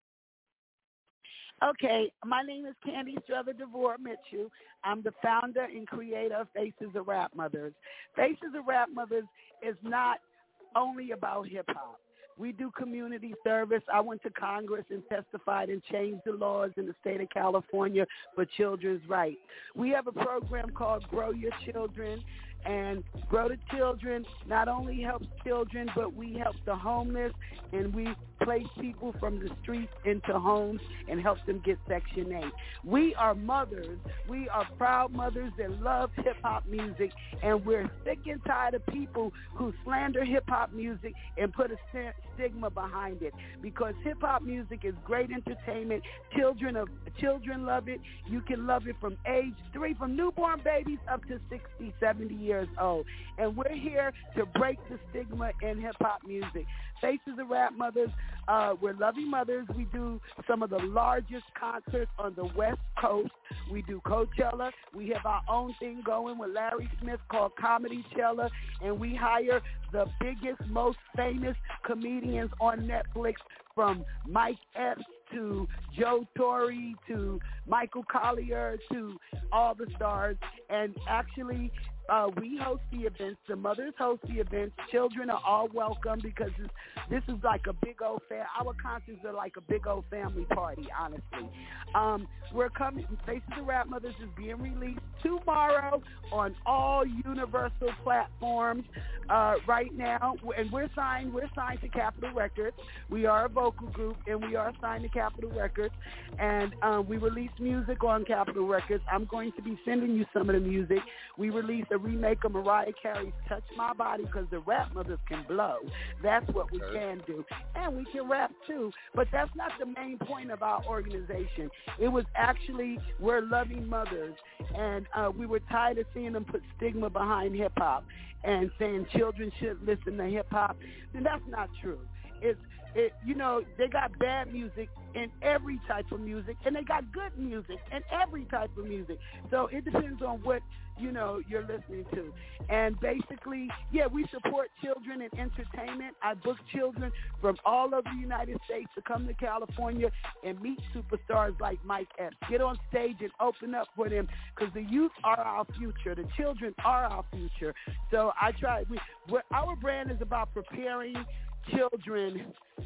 Okay, my name is Kandi Strother DeVore Mitchell. I'm the founder and creator of Faces of Rap Mothers. Faces of Rap Mothers is not only about hip-hop. We do community service. I went to Congress and testified and changed the laws in the state of California for children's rights. We have a program called Grow Your Children, and Grow the Children not only helps children, but we help the homeless, and we place people from the streets into homes and help them get Section eight. We are mothers. We are proud mothers that love hip-hop music, and we're sick and tired of people who slander hip-hop music and put a st- stigma behind it, because hip-hop music is great entertainment. Children of children love it. You can love it from age three, from newborn babies up to sixty, seventy years old. And we're here to break the stigma in hip-hop music. Faces of Rap Mothers, uh, we're loving mothers. We do some of the largest concerts on the West Coast. We do Coachella. We have our own thing going with Larry Smith called Comedychella, and we hire the biggest, most famous comedians on Netflix, from Mike Epps to Joe Torre to Michael Collier to all the stars. And actually, uh, we host the events. The mothers host the events. Children are all welcome, because this, this is like a big old fa- our concerts are like a big old family party, honestly. Um, we're coming. Faces of Rap Mothers is being released tomorrow on all Universal platforms uh, right now, and we're signed. We're signed to Capitol Records. We are a vocal group, and we are signed to Capitol Records, and um, we release music on Capitol Records. I'm going to be sending you some of the music. We released a remake of Mariah Carey's Touch My Body, because the Rap Mothers can blow. That's what we can do. And we can rap too, but that's not the main point of our organization. It was actually, we're loving mothers, and uh, we were tired of seeing them put stigma behind hip-hop and saying children should listen to hip-hop. And that's not true. It's It, you know, they got bad music in every type of music, and they got good music in every type of music. So it depends on what, you know, you're listening to. And basically, yeah, we support children in entertainment. I book children from all over the United States to come to California and meet superstars like Mike Epps. Get on stage and open up for them, because the youth are our future. The children are our future. So I try. We, our brand is about preparing children.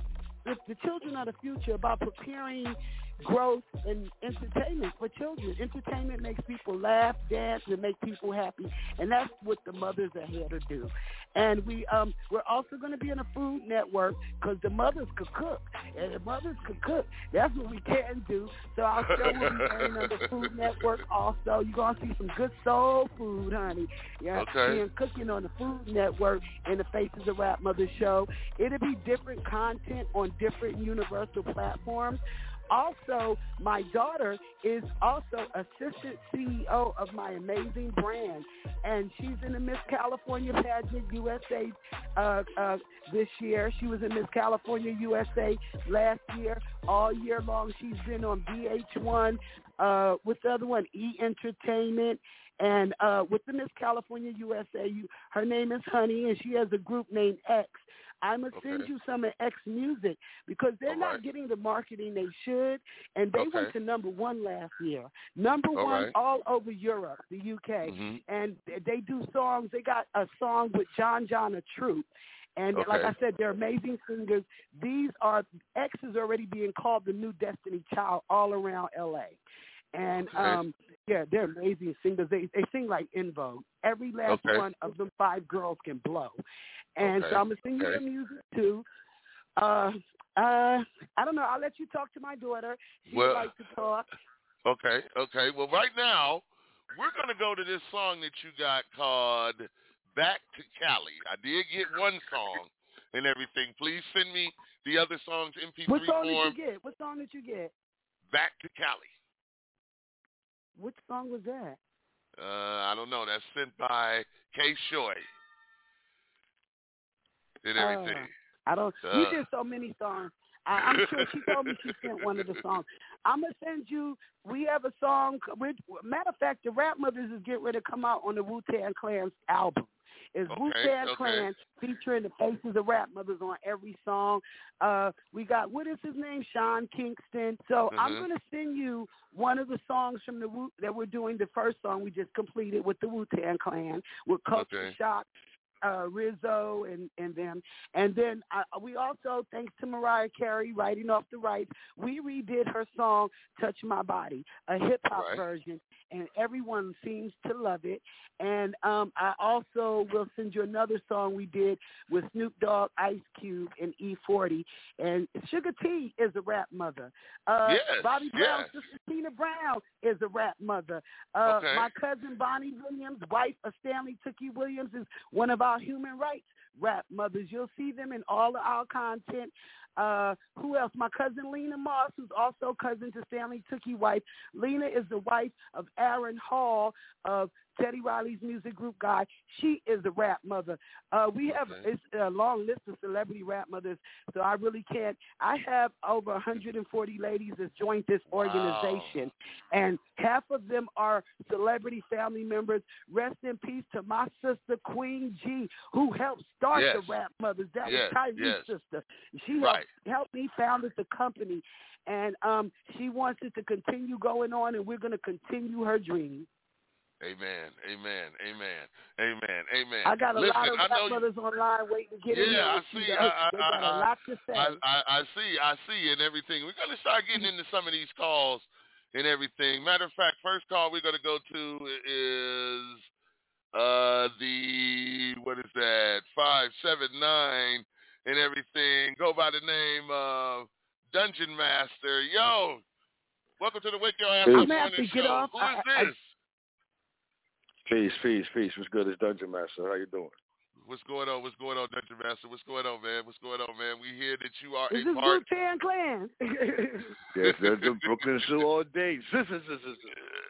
If the children are the future, about preparing growth and entertainment for children. Entertainment makes people laugh, dance, and make people happy, and that's what the mothers are here to do. And we, um, we're also going to be in a Food Network, because the mothers could cook, and the mothers could cook. That's what we can do. So our show will be airing on the Food Network also. You're going to see some good soul food, honey. Yeah, okay. Being cooking on the Food Network and the Faces of Rap Mothers show. It'll be different content on different Universal platforms. Also, my daughter is also assistant C E O of my amazing brand, and she's in the Miss California pageant U S A uh, uh, this year. She was in Miss California U S A last year. All year long, she's been on V H one. Uh, with the other one, E! Entertainment. And uh, with the Miss California U S A, you, her name is Honey, and she has a group named X. I'm going to Okay. send you some of X music because they're All not right. getting the marketing they should, and they Okay. went to number one last year. Number All one right. all over Europe, the U K. Mhm. And they do songs. They got a song with John John, a Troop. And Okay. like I said, they're amazing singers. These are, X is already being called the new Destiny Child all around L A. And, Okay. um, yeah, they're amazing singers. They they sing like En Vogue. Every last Okay. one of them five girls can blow. And Okay. so I'm going to sing you Okay. the music, too. Uh, uh, I don't know. I'll let you talk to my daughter. She Well- would like to talk. Okay, okay. Well, right now, we're going to go to this song that you got called Back to Cali. I did get one song and everything. Please send me the other songs M P three What song form. did you get? What song did you get? Back to Cali. Which song was that? Uh, I don't know. That's sent by K. Shoy and everything. Uh, I don't. Uh, we did so many songs. I, I'm sure she told me she sent one of the songs. I'm gonna send you. We have a song. We're, matter of fact, the Rap Mothers is getting ready to come out on the Wu-Tang Clan's album. It's Okay, Wu-Tang okay. Clan featuring the faces of Rap Mothers on every song. Uh, we got, what is his name? Sean Kingston. So I'm Mhm. going to send you one of the songs from the Wu that we're doing. The first song we just completed with the Wu-Tang Clan with Culture Okay. Shock, uh, Rizzo, and, and them. And then uh, we also, thanks to Mariah Carey writing off the rights, we redid her song Touch My Body, a hip-hop Right. version, and everyone seems to love it. And um, I also will send you another song we did with Snoop Dogg, Ice Cube, and E forty. And Sugar T is a rap mother. Uh, Yes, Bobby Brown's yes. sister Tina Brown is a rap mother. Uh, Okay. My cousin Bonnie Williams, wife of Stanley Tookie Williams, is one of our human rights rap mothers. You'll see them in all of our content. Uh, who else? My cousin Lena Moss, who's also cousin to Stanley Tookie's wife. Lena is the wife of Aaron Hall of Teddy Riley's music group guy. She is a rap mother. Uh, we have Okay. it's a long list of celebrity rap mothers, so I really can't. I have over one hundred forty ladies that joined this organization, and half of them are celebrity family members. Rest in peace to my sister, Queen G, who helped start Yes. the Rap Mothers. That Yes, was Tyree's yes. sister. She Right. helped, helped me founded the company, and um, she wants it to continue going on, and we're going to continue her dream. Amen, amen, amen, amen, amen. I got a Listen, lot of I rap know you- mothers online waiting to get in there. Yeah, I with you, see. though. I, I, they got I, a lot to say. I, I, I see. I see, and everything. We're gonna start getting into some of these calls and everything. Matter of fact, first call we're gonna go to is uh the what is that? Five seven nine and everything. Go by the name of Dungeon Master. Yo, welcome to the Wake Your Ass I'm Up gonna have Morning to get Show. off. Who I- is I- this? Peace, peace, peace. What's good? It's Dungeon Master. How you doing? What's going on? What's going on, Dungeon Master? What's going on, man? What's going on, man? We hear that you are Is a this part. Wu-Tang Clan? Yes, there's the Brooklyn Zoo all day. Zzz, zzz, zzz, zzz.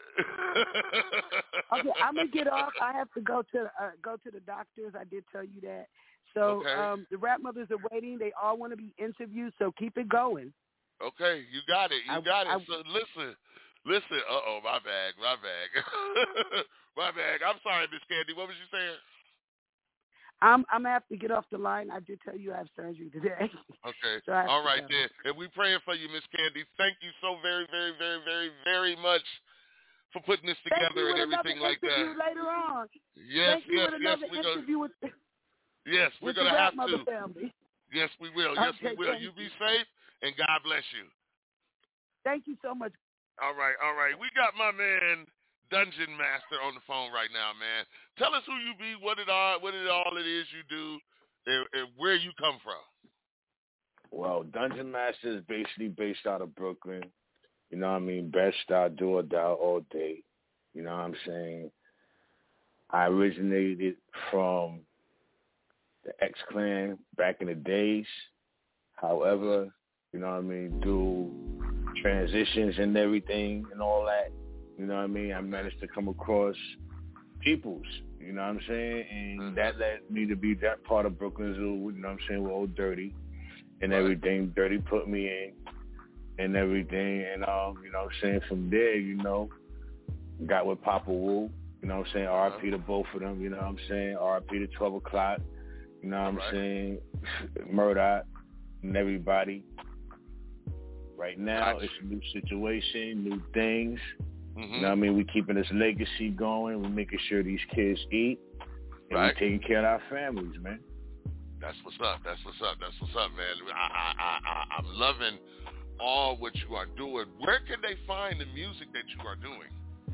Okay, I'm gonna get off. I have to go to uh, go to the doctors. I did tell you that. So Okay. um, the rap mothers are waiting. They all want to be interviewed. So keep it going. Okay, you got it. You I- got it. I- so listen, listen. Uh oh, my bag, my bag, my bag. I'm sorry, Miss Candy. What was you saying? I'm I'm gonna have to get off the line. I did tell you I have surgery today. Okay. So I have All to right go. then. And we praying for you, Miss Candy. Thank you so very, very, very, very, very much for putting this Thank together you and with everything another like interview that. later on. Yes, Thank you yes, with yes. another We're gonna. interview with Yes, we're with the gonna rap have mother to. family. Yes, we will. Yes, Okay, we will. thank You be you. safe and God bless you. Thank you so much. All right, all right. We got my man Dungeon Master on the phone right now, man. Tell us who you be, what it all, what it all it is you do, and, and where you come from. Well, Dungeon Master is basically based out of Brooklyn. You know what I mean? Best style, do or die all day. You know what I'm saying? I originated from the X-Clan back in the days. However, you know what I mean, due transitions and everything and all that. You know what I mean? I managed to come across peoples, you know what I'm saying? And mm-hmm. that led me to be that part of Brooklyn Zoo, you know what I'm saying, with Old Dirty and right. everything. Dirty put me in and everything. And, um, you know what I'm saying, from there, you know, got with Papa Wu, you know what I'm saying, R I P to both of them, you know what I'm saying, R I P to twelve o'clock, you know what I'm right. saying, Murdoch and everybody. Right now, it's a new situation, new things. Mm-hmm. You know what I mean? We're keeping this legacy going. We're making sure these kids eat. And right. we're taking care of our families, man. That's what's up. That's what's up. That's what's up, man. I, I, I, I'm loving all what you are doing. Where can they find the music that you are doing?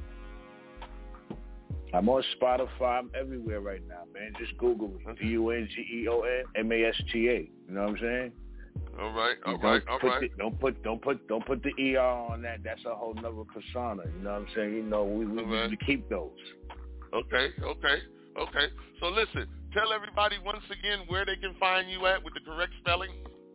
I'm on Spotify. I'm everywhere right now, man. Just Google me. D U N G E O N M A S T A. You know what I'm saying? All right, all don't right, all put right. The, don't put, don't put, don't put the E R on that. That's a whole nother persona. You know what I'm saying? You know, we we, right. we keep those. Okay, okay, okay. So listen, tell everybody once again where they can find you at with the correct spelling.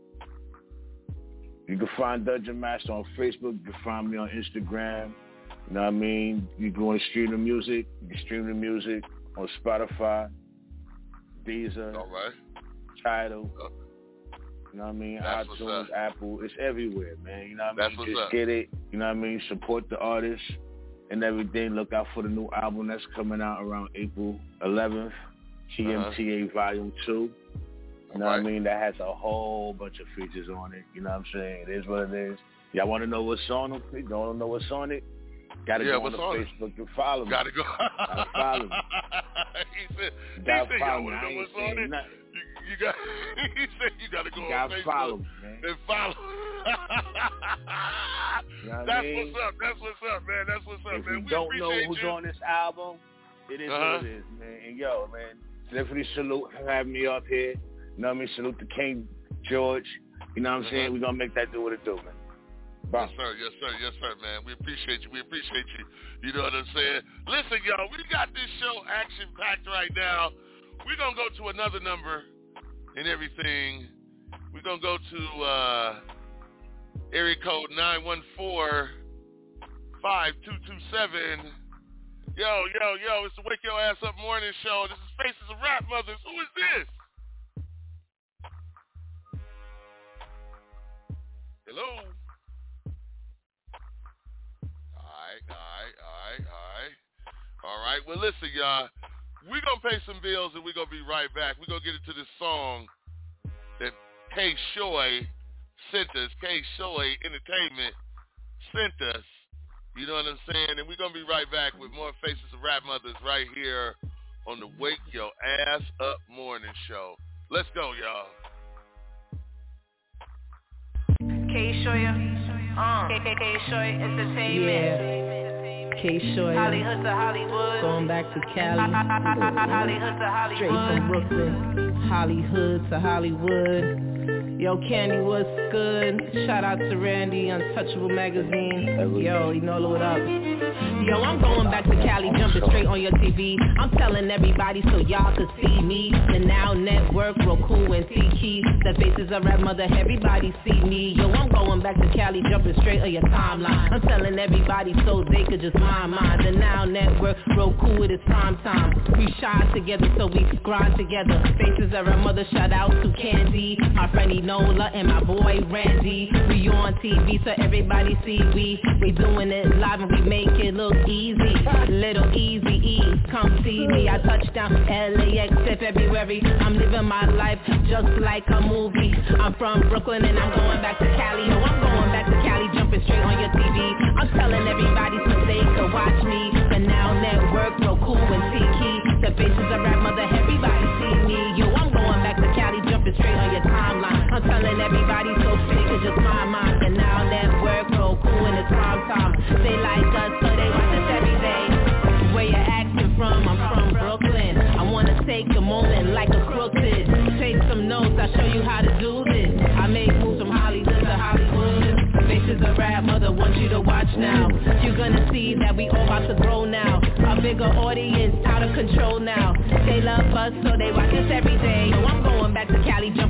You can find Dungeon Master on Facebook. You can find me on Instagram. You know what I mean? You can go and stream the music. You can stream the music on Spotify, Deezer, all right. Tidal. Oh. You know what I mean? That's iTunes, Apple, it's everywhere, man. You know what I mean? That's Just up. get it. You know what I mean? Support the artists and everything. Look out for the new album that's coming out around April eleventh, T M T A uh-huh. Volume two. You know right. what I mean? That has a whole bunch of features on it. You know what I'm saying? It is what it is. Y'all want to know what's on it? You don't know what's on it? Got to yeah, go on the on Facebook to follow me. Got to go. Got to follow me. he said, you got to follow me. I ain't what's on it? Nothing. You, you got. He said you got to go you on gotta Facebook follow me, man. and follow. You know what That's I mean? what's up. That's what's up, man. That's what's up, if man. you We don't know who's you. on this album, it is uh-huh. what it is, man. And yo, man, definitely salute for having me up here. You know what I mean? Salute to King George. You know what I'm uh-huh. saying? We're going to make that do what it do, man. Bye. Yes, sir. Yes, sir. Yes, sir, man. We appreciate you. We appreciate you. You know what I'm saying? Listen, y'all, we got this show action-packed right now. We're going to go to another number and everything. We're going to go to uh, area code nine one four, five two two seven. Yo, yo, yo, it's the Wake Your Ass Up Morning Show. This is Faces of Rap Mothers. Who is this? Hello? All right, all right, all right. All right, well, listen, y'all. We're going to pay some bills, and we're going to be right back. We're going to get into this song that K. Shoy sent us. K. Shoy Entertainment sent us. You know what I'm saying? And we're going to be right back with more Faces of Rap Mothers right here on the Wake Your Ass Up Morning Show. Let's go, y'all. K. Shoy, uh, K. K. Shoy Entertainment. Yeah. K-Shoy, Hollywood to Hollywood, going back to Cali, Hollywood to Hollywood, straight from Brooklyn, Hollywood to Hollywood. Yo, Candy, what's good? Shout out to Randy, Untouchable Magazine. Yo, you know what up? Yo, I'm going back to Cali, jumping straight on your T V. I'm telling everybody so y'all could see me. The Now Network, Roku and Tiki. The Faces of Rap Mother, everybody see me. Yo, I'm going back to Cali, jumping straight on your timeline. I'm telling everybody so they could just mind mine. The Now Network, Roku, it is prime time. We shine together, so we grind together. Faces of Rap Mother, shout out to Candy, my friend Nola and my boy Randy. We on T V so everybody see we We doing it live and we make it look easy. Little easy ease, come see me. I touch down L A X in February. I'm living my life just like a movie. I'm from Brooklyn and I'm going back to Cali. Oh, I'm going back to Cali, jumping straight on your T V. I'm telling everybody so they can watch me. The Now Network, Roku and Tiki. The Faces of Rap Mother, everybody see me. Yo, I'm going back to Cali, jumping straight on your timeline. I'm telling everybody so they can just mind mind. The Now Network, Roku and it's prime time. They like us so they watch us every day. Where you acting from? I'm from Brooklyn. I wanna take a moment like a crook did. Take some notes, I'll show you how to do this. I make moves from Hollywood to Hollywood. Faces of Rap Mother, want you to watch now. You're gonna see that we all about to grow now. A bigger audience, out of control now. They love us, so they watch us every day. So I'm going back to Cali, jumping straight on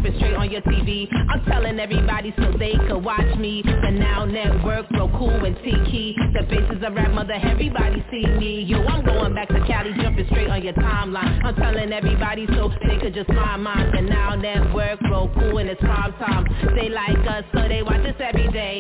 on your T V. I'm telling everybody so they could watch me. The Now Network, Roku and Tiki. The faces of rap mother, everybody see me. Yo, I'm going back to Cali, jumping straight on your timeline. I'm telling everybody so they could just mind mine. The Now Network, Roku and it's prime time. They like us, so they watch us every day.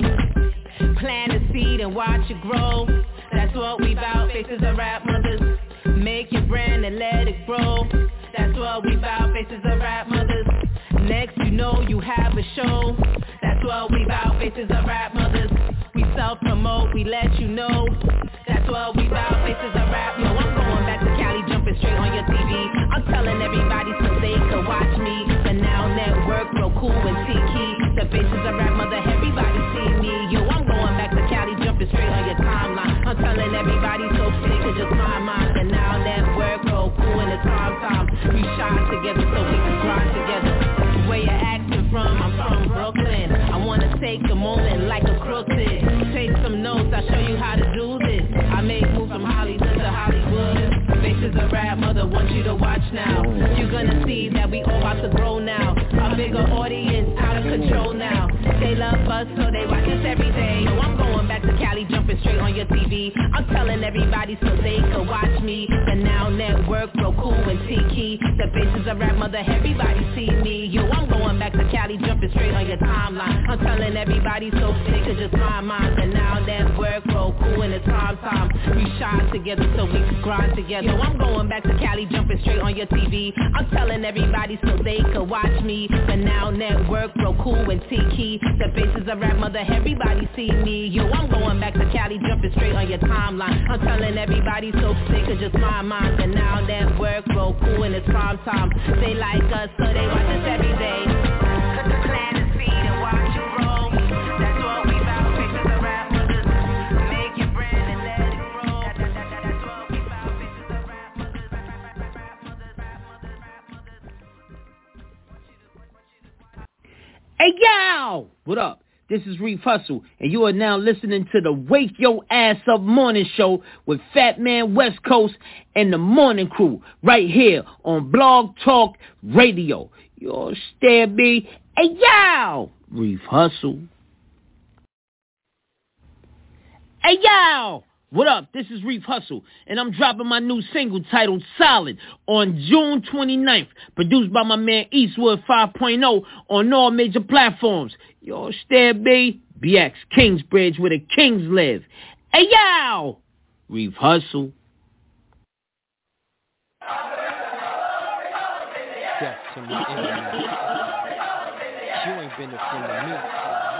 Plant a seed and watch it grow. That's what we bout, faces of rap mothers. Make your brand and let it grow. That's what we bout, faces of rap mothers. Next you know you have a show. That's what we bout, faces of rap mothers. We self-promote, we let you know. That's what we bout, faces of rap. Yo, I'm going back to Cali, jumping straight on your T V. I'm telling everybody so they can watch me. The Now Network, Roku and Tiki. The faces of rap mother, everybody see me. Yo, I'm going back to Cali, jumping straight on your timeline. I'm telling everybody so they could just mind mine. The Now Network, Roku and it's prime time. We shine together so we can grind together. Where you're acting from, I'm from Brooklyn. I wanna take a moment like a crook did. Take some notes, I'll show you how to do this. I make moves from Hollywood to Hollywood. Faces of rap mother, want you to watch now. You're gonna see that we all about to grow now. A bigger audience, out of control now. They love us, so they watch us every day. Yo, I'm going back to Cali, jumping straight on your T V. I'm telling everybody so they can watch me. The Now Network, Roku and Tiki. The faces of rap mother, everybody see me. Yo, I'm going back to Cali, jumping straight on your timeline. I'm telling everybody so they could just mind mine. The Now Network, Roku and it's prime time. We shine together so we can grind together. Yo, I'm going back to Cali, jumping straight on your T V. I'm telling everybody so they could watch me. The Now Network, Roku and Tiki. The faces of rap mother, everybody see me. Yo, I'm going back to Cali, jumping straight on your timeline. I'm telling everybody so they could just mind mine. The Now Network, Roku and it's prime time. They like us, so they watch us every day. Plant a seed and watch it grow. That's what we bout, faces of rap mothers. Make your brand and let it grow. That, that, that, that's what we bout, faces of rap mothers. Rap mothers, rap mothers, rap mothers. Hey, yo! What up? This is Reef Hustle, and you are now listening to the Wake Your Ass Up Morning Show with Fat Man West Coast and the Morning Crew right here on Blog Talk Radio. You understand me? Hey, yo! Reef Hustle. Hey, yo! What up? This is Reef Hustle, and I'm dropping my new single titled Solid on June twenty-ninth, produced by my man Eastwood five point oh on all major platforms. You understand me? B X Kingsbridge, where the kings live. Hey, yo! Reef Hustle. Death to my enemy. You ain't been a friend of me.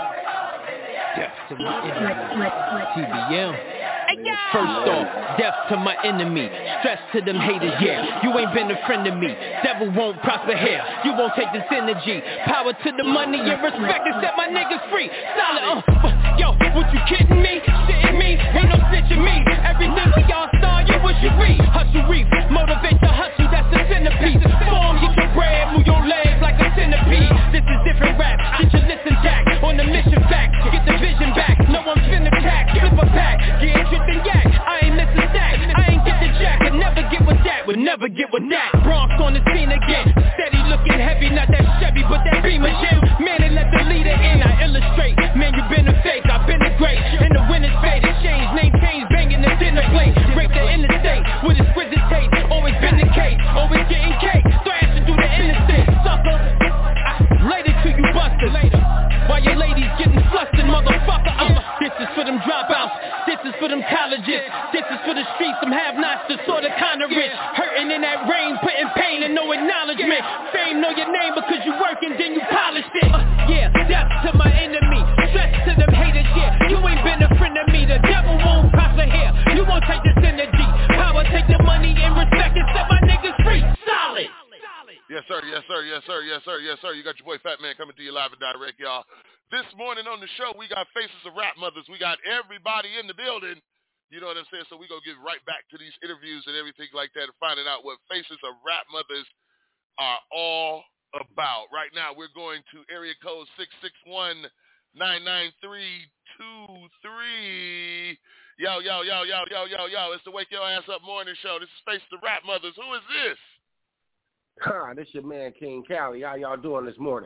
Death to my enemy. T B M. First off, death to my enemy. Stress to them haters, yeah. You ain't been a friend of me. Devil won't prosper here. You won't take this energy. Power to the money and respect and set my niggas free. Solid, uh, yo, what you kidding me? Shitting me? Ain't no snitching me. Everything for y'all star, you what you read. Hustle reef, motivate the hustle, that's the centerpiece. Form, get your bread, move your legs like a centipede. This is different rap, get your listen jack. On the mission back, get the vision back. No one finna pack, flip a pack, get tripped and yak. I ain't missing that, I ain't get the jack. I never get with that, would never get with that. Bronx on the scene again, steady looking heavy, not that Chevy, but that Beamer Jim. Man, and let the leader in, I illustrate. Man, you been a fake, I've been a great. In the winner's fade, exchange, name change, banging the dinner plate. Break the interstate with exquisite taste. Always been the case, always getting cake. Thrashing through the interstate, sucker. Later to you busters. While your ladies getting flustered, motherfucker. Uh, this is for them dropouts. This is for them colleges. This is for the streets, some have-nots, the sort of kind of rich. Hurting in that rain, putting pain and no acknowledgement. Fame, know your name because you working, then you polished it. Uh, yeah, death to my enemy. Stress to them haters, yeah. You ain't been a friend of me. The devil won't prosper here. You won't take this energy. Power, take the money and respect and set my niggas free. Solid. Yes, sir. Yes, sir. Yes, sir. Yes, sir. Yes, sir. You got your boy Fat Man coming to you live and direct, y'all. This morning on the show, we got Faces of Rap Mothers. We got everybody in the building. You know what I'm saying? So we're going to get right back to these interviews and everything like that and finding out what Faces of Rap Mothers are all about. Right now, we're going to area code six six one, nine nine three, two three. Yo, yo, yo, yo, yo, yo, yo. It's the Wake Your Ass Up Morning Show. This is Faces of Rap Mothers. Who is this? Huh, this your man King Cali. How y'all doing this morning?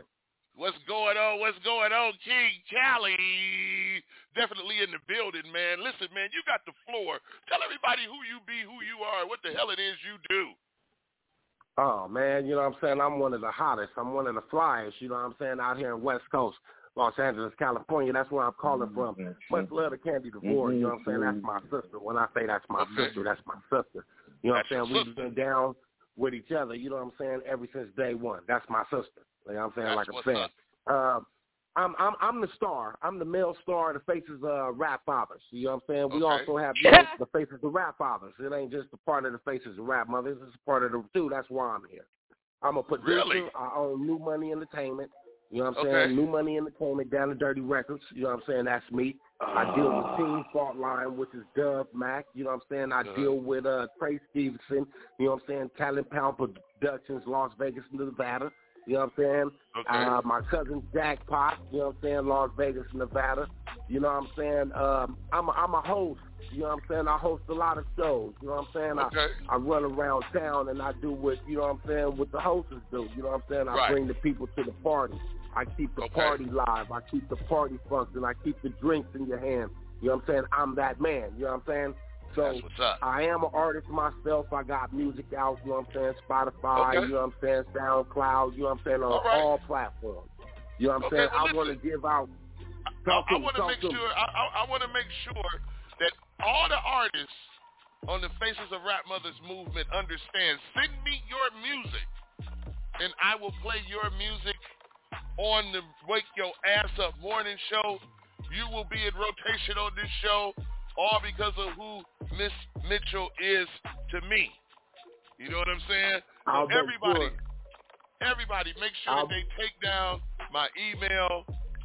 What's going on? What's going on? King Cali. Definitely in the building, man. Listen, man, you got the floor. Tell everybody who you be, who you are, what the hell it is you do. Oh, man, you know what I'm saying? I'm one of the hottest. I'm one of the flyest, you know what I'm saying, out here in West Coast, Los Angeles, California. That's where I'm calling from. Much love to Candy DeVore, you know what I'm saying? That's my sister. When I say that's my okay. sister, that's my sister. You know that's what I'm saying? We've been down with each other, you know what I'm saying, ever since day one. That's my sister. You know what I'm saying? That's like I'm saying. Uh, I'm I'm I'm the star. I'm the male star of the Faces of Rap Fathers. You know what I'm saying? We okay. also have you know, the Faces of Rap Fathers. It ain't just a part of the Faces of Rap Mothers. It's a part of the two. That's why I'm here. I'm a producer. Really? I own New Money Entertainment. You know what I'm okay. saying? New Money Entertainment, Down and Dirty Records. You know what I'm saying? That's me. Uh, I deal with Team Fault Line, which is Dub Mac. You know what I'm saying? I uh, deal with uh, Trey Stevenson. You know what I'm saying? Talent Pound Productions, Las Vegas, Nevada. You know what I'm saying? Okay. Uh, my cousin Jackpot. You know what I'm saying? Las Vegas, Nevada. You know what I'm saying? Um, I'm a, I'm a host. You know what I'm saying? I host a lot of shows. You know what I'm saying? Okay. I, I run around town and I do what, you know what I'm saying, what the hosts do. You know what I'm saying? I right. bring the people to the party. I keep the okay. party live. I keep the party function. I keep the drinks in your hand. You know what I'm saying? I'm that man. You know what I'm saying? So That's what's up. I am an artist myself. I got music out, you know what I'm saying? Spotify, okay. you know what I'm saying? SoundCloud, you know what I'm saying? On all, right. all platforms. You know what I'm okay, saying? well, I want to give out. I, I want to make sure. I, I, I want to make sure that all the artists on the Faces of Rap Mothers movement understand. Send me your music, and I will play your music on the Wake Your Ass Up morning show. You will be in rotation on this show, all because of who Miss Mitchell is to me. You know what I'm saying? So everybody, sure. everybody, make sure I'll... that they take down my email,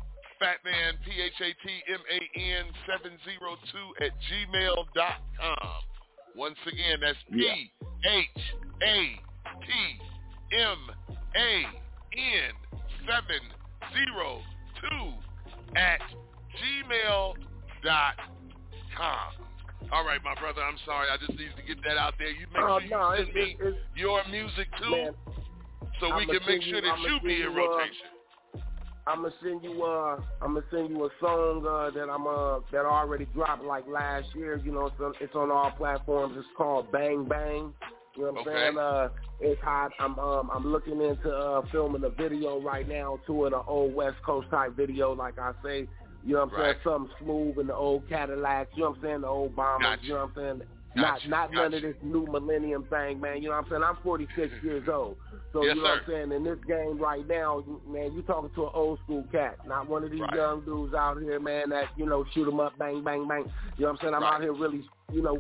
Fatman, P H A T M A N seven oh two at gmail dot com. Once again, that's P H A T M A N seven oh two at gmail dot com. All right, my brother, I'm sorry. I just needed to get that out there. You make oh, sure no, you send it's, me it's, your music, too, man, so we I'm can make sure you, that you be in you, rotation. Uh, I'm gonna send you. Uh, I'm gonna send you a song uh, that I'm uh, that I already dropped like last year. You know, it's on, it's on all platforms. It's called Bang Bang. You know what I'm okay. saying? Uh, it's hot. I'm um, I'm looking into uh, filming a video right now to an old West Coast type video, like I say. You know what I'm right. saying? Something smooth in the old Cadillacs. You know what I'm saying? The old Bombers. Gotcha. You know what I'm saying? Gotcha. Not not gotcha. none of this new millennium thing, man. You know what I'm saying? I'm forty-six years old. So yes, you know sir. what I'm saying? In this game right now, man, you talking to an old school cat, not one of these right. young dudes out here, man, that, you know, shoot 'em up, bang, bang, bang. You know what I'm saying? I'm right. out here really, you know,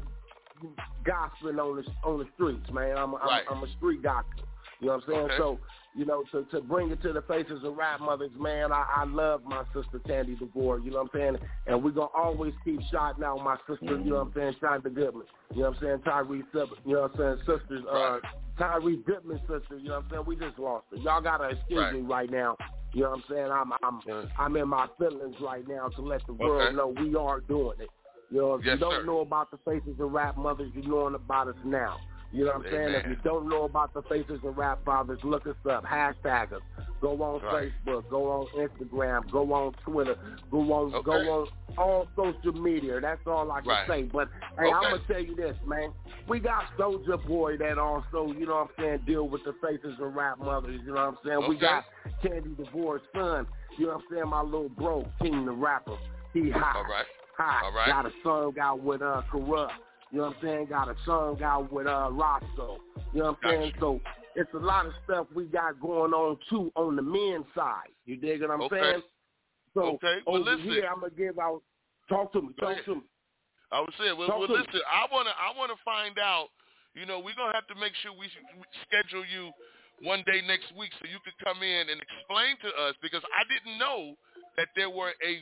gospeling on the on the streets, man. I'm a, right. I'm, I'm a street doctor. You know what I'm saying? Okay. So, you know, to, to bring it to the Faces of Rap Mothers, man, I, I love my sister Candy DeVore, you know what I'm saying? And we're going to always keep shouting out my sister, you know what I'm saying, Shonda Goodman, you know what I'm saying, Tyrese, you know what I'm saying, sisters, right. uh, Tyrese Goodman's sister, you know what I'm saying, we just lost her. Y'all got to excuse right. me right now, you know what I'm saying, I'm I'm yeah. I'm in my feelings right now to let the world okay. know we are doing it. You know, if yes, you don't sir. know about the Faces of Rap Mothers, you're knowing about us now. You know what I'm Amen. saying? If you don't know about the Faces of Rap Fathers, look us up. Hashtag us. Go on right. Facebook. Go on Instagram. Go on Twitter. Go on okay. go on all social media. That's all I can right. say. But, hey, okay. I'm going to tell you this, man. We got Soulja Boy that also, you know what I'm saying, deal with the Faces of Rap Mothers. You know what I'm saying? Okay. We got Candy DeVore's son. You know what I'm saying? My little bro, King the Rapper. He hot. All right. Hot. All right. Got a song out with uh, Corrupt. You know what I'm saying? Got a song out with uh, Roscoe. You know what I'm gotcha. saying? So it's a lot of stuff we got going on, too, on the men's side. You dig what I'm okay. saying? So okay. Well, over listen. here, I'm going to give out, talk to me, talk to me. I was saying, well, well listen, me. I want to I want to find out, you know, we're going to have to make sure we schedule you one day next week so you could come in and explain to us, because I didn't know that there were a,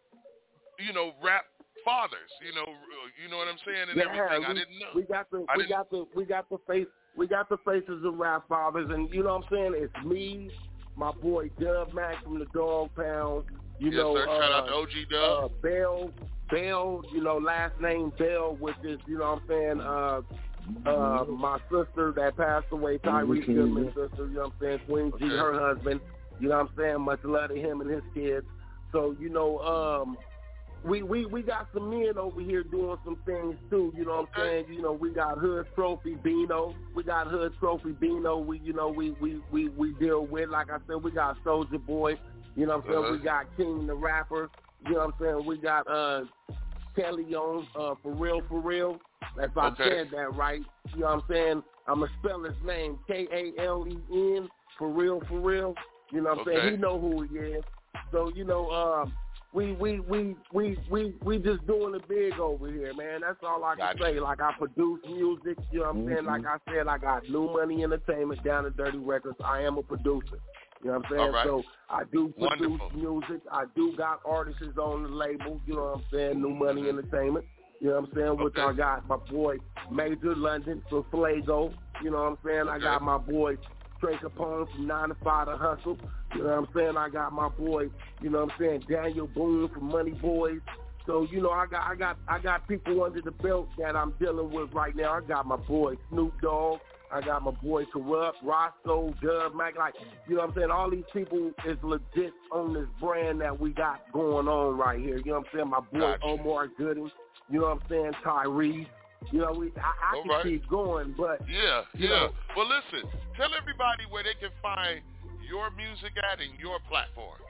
you know, rap fathers, you know, you know what I'm saying, and yeah, everything. We, I didn't know. We got the I we didn't... got the we got the face we got the Faces of Rap Fathers, and you know what I'm saying. It's me, my boy Dub Mac from the Dog Pound. You yes, know, sir. Shout uh, out to O G Dub. Uh, Bell, Bell. You know, last name Bell, which is, you know what I'm saying. Uh, uh, my sister that passed away, Tyrese Goodman's sister. You know what I'm saying, Queen G, okay. her husband. You know what I'm saying? Much love to him and his kids. So, you know, um, we, we, we got some men over here doing some things too. You know what I'm saying? You know, we got Hood Trophy Bino. We got Hood Trophy Bino. We, you know, we, we, we, we deal with, like I said, we got Soulja Boy. You know what I'm saying? Uh-huh. We got King the Rapper. You know what I'm saying? We got uh, Kelly on uh, For Real, For Real. If I okay. said that right. You know what I'm saying? I'm going to spell his name, K A L E N, For Real, For Real. You know what I'm okay. saying? He know who he is. So, you know, um, we, we, we, we, we, we just doing it big over here, man. That's all I can gotcha. say. Like, I produce music. You know what I'm mm-hmm. saying? Like I said, I got New Money Entertainment down at Dirty Records. I am a producer. You know what I'm saying? Right. So I do produce Wonderful. music. I do got artists on the label. You know what I'm saying? New Money mm-hmm. Entertainment. You know what I'm saying? Okay. Which I got my boy Major London from Flago. You know what I'm saying? Okay. I got my boy Trey Capone from nine to five to Hustle. You know what I'm saying? I got my boy, you know what I'm saying, Daniel Boone from Money Boys. So, you know, I got I got I got people under the belt that I'm dealing with right now. I got my boy Snoop Dogg. I got my boy Corrupt, Roscoe, Dub, Mac, like, you know what I'm saying? All these people is legit on this brand that we got going on right here. You know what I'm saying? My boy gotcha. Omar Gooding, you know what I'm saying? Tyrese. You know, we, I, I can right. keep going, but... Yeah, yeah. Know, well, listen, tell everybody where they can find your music at and your platforms.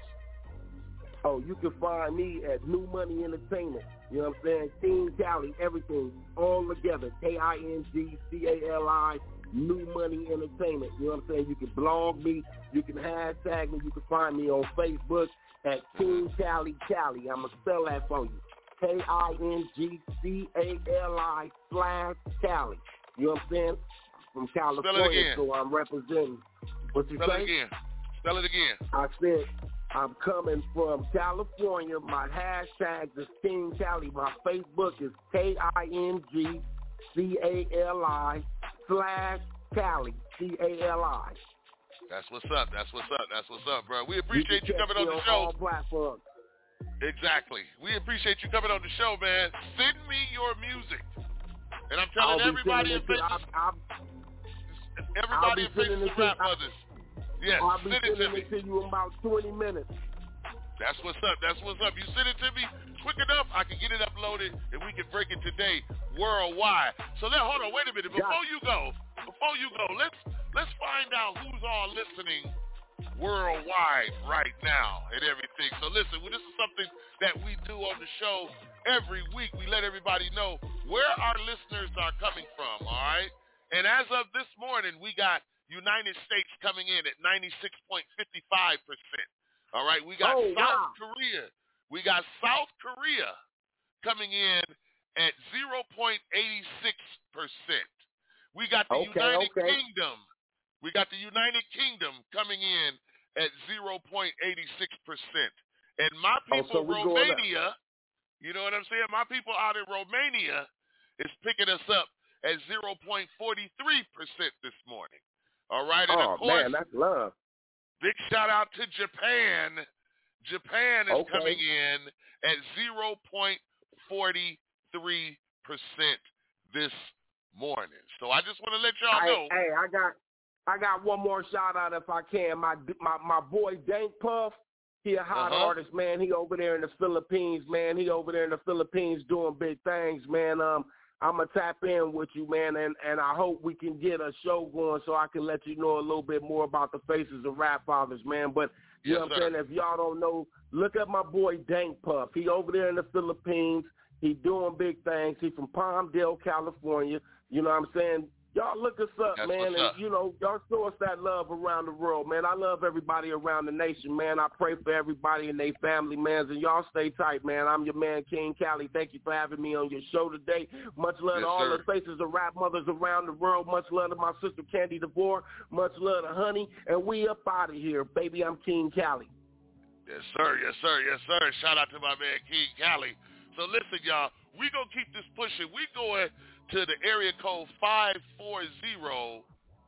Oh, you can find me at New Money Entertainment. You know what I'm saying? King Cali, everything, all together. K I N G C A L I, New Money Entertainment. You know what I'm saying? You can blog me. You can hashtag me. You can find me on Facebook at King Cali Cali. I'm going to spell that for you. K I N G C A L I slash Cali. You know what I'm saying? From California, so I'm representing. What you Spell say? it again. Spell it again. I said I'm coming from California. My hashtag is King Cali. My Facebook is K I N G C A L I slash Cali. C A L I. That's what's up. That's what's up. That's what's up, bro. We appreciate you, you coming on the on show. All platforms. Exactly. We appreciate you coming on the show, man. Send me your music. And I'm telling I'll everybody in Faces, I'll, I'll, everybody in Faces of Rap Mothers. Yes, I'll be send it to me. it to you in about twenty minutes. That's what's up. That's what's up. You send it to me quick enough, I can get it uploaded, and we can break it today worldwide. So now, hold on, wait a minute. Before you go, before you go, let's let's find out who's all listening worldwide right now and everything. So listen, well, this is something that we do on the show every week. We let everybody know where our listeners are coming from, all right? And as of this morning, we got United States coming in at ninety-six point five five percent. All right, we got oh, South wow. Korea. We got South Korea coming in at zero point eight six percent. We got the okay, United okay. Kingdom. We got the United Kingdom coming in at zero point eight six percent. And my people, oh, so Romania, you know what I'm saying? My people out in Romania is picking us up at zero point four three percent this morning. All right? And oh, of course, man, that's love. Big shout out to Japan. Japan is okay. coming in at zero point four three percent this morning. So I just want to let y'all know. Hey, hey, I got I got one more shout out if I can. My my my boy Dank Puff, he a hot uh-huh. artist, man. He over there in the Philippines, man. He over there in the Philippines doing big things, man. Um, I'm going to tap in with you, man, and, and I hope we can get a show going so I can let you know a little bit more about the Faces of Rap Fathers, man. But, you yes, know what sir. I'm saying, if y'all don't know, look at my boy Dank Puff. He over there in the Philippines. He doing big things. He from Palmdale, California. You know what I'm saying? Y'all look us up, That's man, and, up. you know, y'all show us that love around the world, man. I love everybody around the nation, man. I pray for everybody and their family, man, and y'all stay tight, man. I'm your man, King Cali. Thank you for having me on your show today. Much love yes, to all sir. the Faces of Rap Mothers around the world. Much love to my sister, Candy DeVore. Much love to Honey, and we up out of here, baby. I'm King Cali. Yes, sir. Yes, sir. Yes, sir. Shout out to my man, King Cali. So listen, y'all, we going to keep this pushing. We going to the area code five four zero,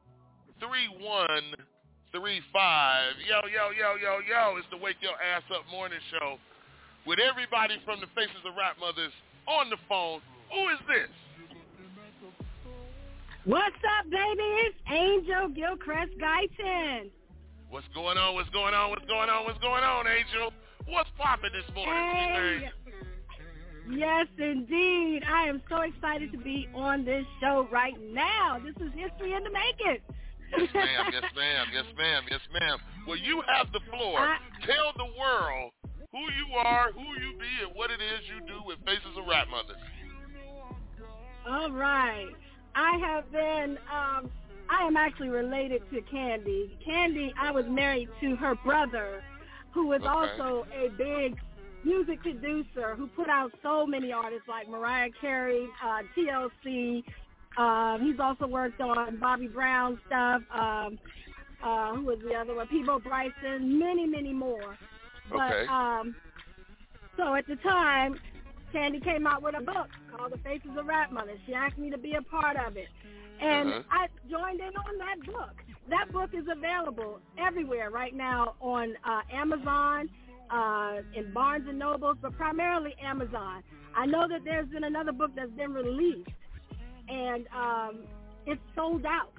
three one three five. Yo, yo, yo, yo, yo. It's the Wake Your Ass Up morning show with everybody from the Faces of Rap Mothers on the phone. Who is this? What's up, baby? It's Angel Gilchrist Guyton. What's going on? What's going on? What's going on? What's going on, Angel? What's popping this morning, hey. Yes, indeed. I am so excited to be on this show right now. This is history in the making. Yes, ma'am. Yes, ma'am. Yes, ma'am. Yes, ma'am. Well, you have the floor. I, Tell the world who you are, who you be, and what it is you do with Faces of Rap Mothers. All right. I have been, um, I am actually related to Candy. Candy, I was married to her brother, who was okay. also a big music producer who put out so many artists like Mariah Carey, uh, T L C. Um, he's also worked on Bobby Brown stuff. Um, uh, who was the other one? Peabo Bryson, many, many more. But, okay. um, so at the time, Candy came out with a book called The Faces of Rap Mothers. She asked me to be a part of it. And uh-huh. I joined in on that book. That book is available everywhere right now on uh, Amazon, uh, in Barnes and Nobles, but primarily Amazon. I know that there's been another book that's been released, and um, it's sold out.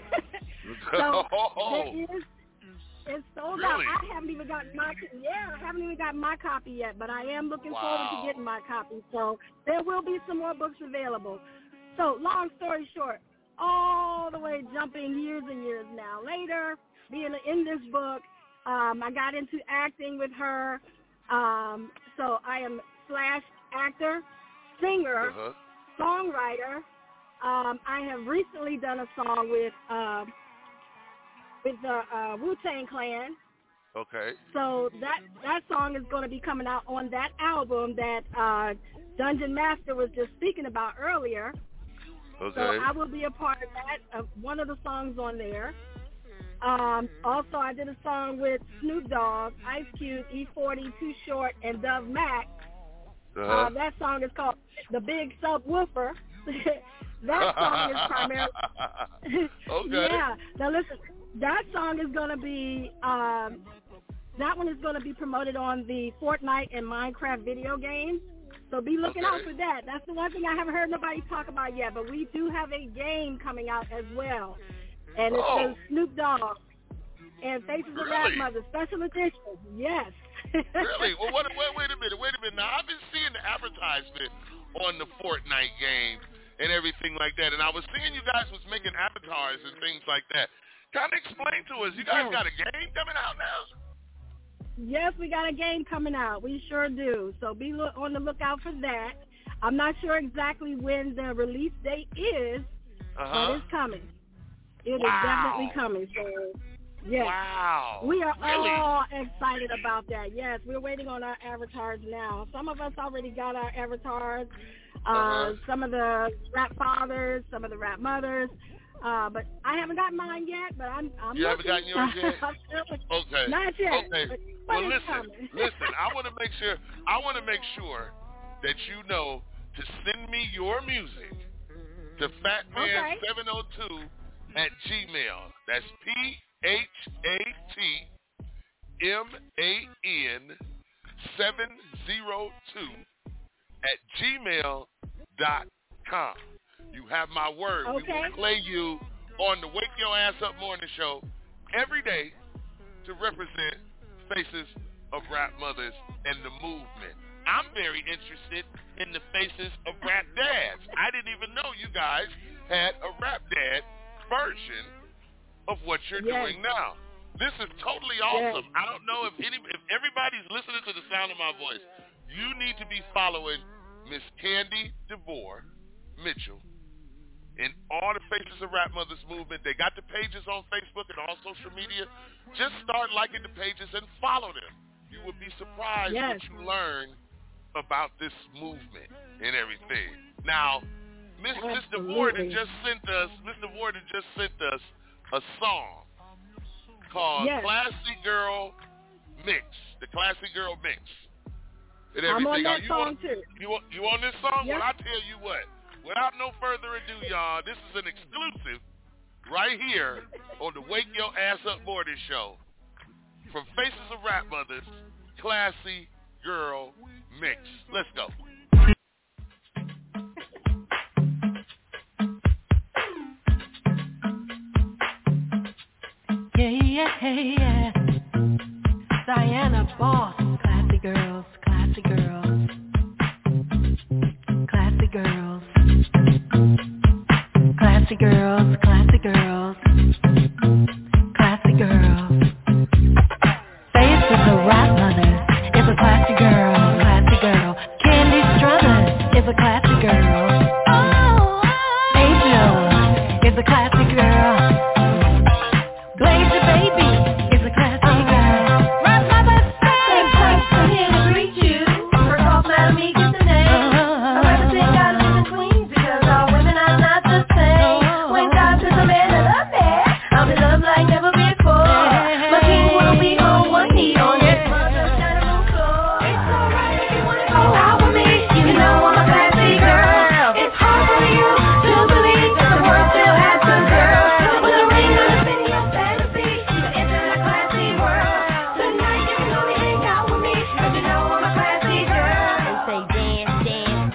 so it is, it's sold really? out. I haven't even gotten my yeah, I haven't even gotten my copy yet, but I am looking wow. forward to getting my copy. So there will be some more books available. So long story short, all the way jumping years and years now later, being in this book, um, I got into acting with her. Um, so I am slash actor, singer, uh-huh. songwriter. Um, I have recently done a song with uh, with the uh, Wu-Tang Clan. Okay. So that that song is going to be coming out on that album that uh, Dungeon Master was just speaking about earlier. Okay. So I will be a part of that, of one of the songs on there. Um, also, I did a song with Snoop Dogg, Ice Cube, E forty, Too Short, and Dove Mack. Uh-huh. Uh, that song is called The Big Subwoofer. That song is primarily... okay. Yeah. Now, listen, that song is going to be... Um, that one is going to be promoted on the Fortnite and Minecraft video games. So be looking okay. out for that. That's the one thing I haven't heard nobody talk about yet, but we do have a game coming out as well. And it's oh. the Snoop Dogg and Faces really? of Rap Mothers special edition. Yes. Really? Well, what, wait, wait a minute. Wait a minute. Now, I've been seeing the advertisement on the Fortnite game and everything like that, and I was seeing you guys was making avatars and things like that. Kind of explain to us. You guys yes. got a game coming out now? Yes, we got a game coming out. We sure do. So be look, on the lookout for that. I'm not sure exactly when the release date is, uh-huh. but it's coming. It wow. is definitely coming. So, yes. Wow. We are really? all excited about that. Yes, we're waiting on our avatars now. Some of us already got our avatars. Uh, uh-huh. Some of the rap fathers, some of the rap mothers. Uh, but I haven't got mine yet, but I'm I'm You looking. haven't gotten yours yet? okay. Not yet. Okay. But, but well, it's listen, coming. listen. I want to make sure. I want to make sure that you know to send me your music to Fatman seven oh two at Gmail. That's P H A T M A N seven zero two at gmail dot com. You have my word. Okay. We will play you on the Wake Your Ass Up Morning Show every day to represent Faces of Rap Mothers and the movement. I'm very interested in the Faces of Rap Dads. I didn't even know you guys had a Rap Dad version of what you're yes. doing now. This is totally awesome. Yes. I don't know if any, if everybody's listening to the sound of my voice. You need to be following Miss Candy DeVore Mitchell and all the Faces of Rap Mothers movement. They got the pages on Facebook and all social media. Just start liking the pages and follow them. You would be surprised yes. what you learn about this movement and everything. Now, Miss DeVore just sent us, Miss DeVore just sent us a song called yes. Classy Girl Mix, the Classy Girl Mix. And I'm on everything. that you song on, too. You, you on this song? Yep. Well, I tell you what. Without no further ado, y'all, this is an exclusive right here on the Wake Your Ass Up Morning Show from Faces of Rap Mothers, Classy Girl Mix. Let's go. Yeah, yeah, yeah.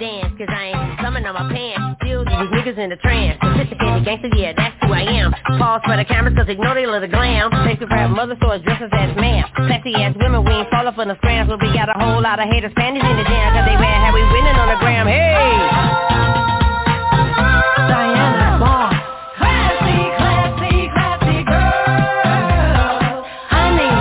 dance, cause I ain't slumming on my pants. Still these niggas in the trance. Sophisticated gangster, yeah, that's who I am. Pause for the cameras, cause ignore they little glam. Face of rap mother, so it's dresses as ma'am. Classy ass women, we ain't fall up on the scrams. But we got a whole lot of haters, Spanish in the jam. Cause they ran how we winning on the gram. Hey! Diana Boss. Classy, classy, classy girl. Honey.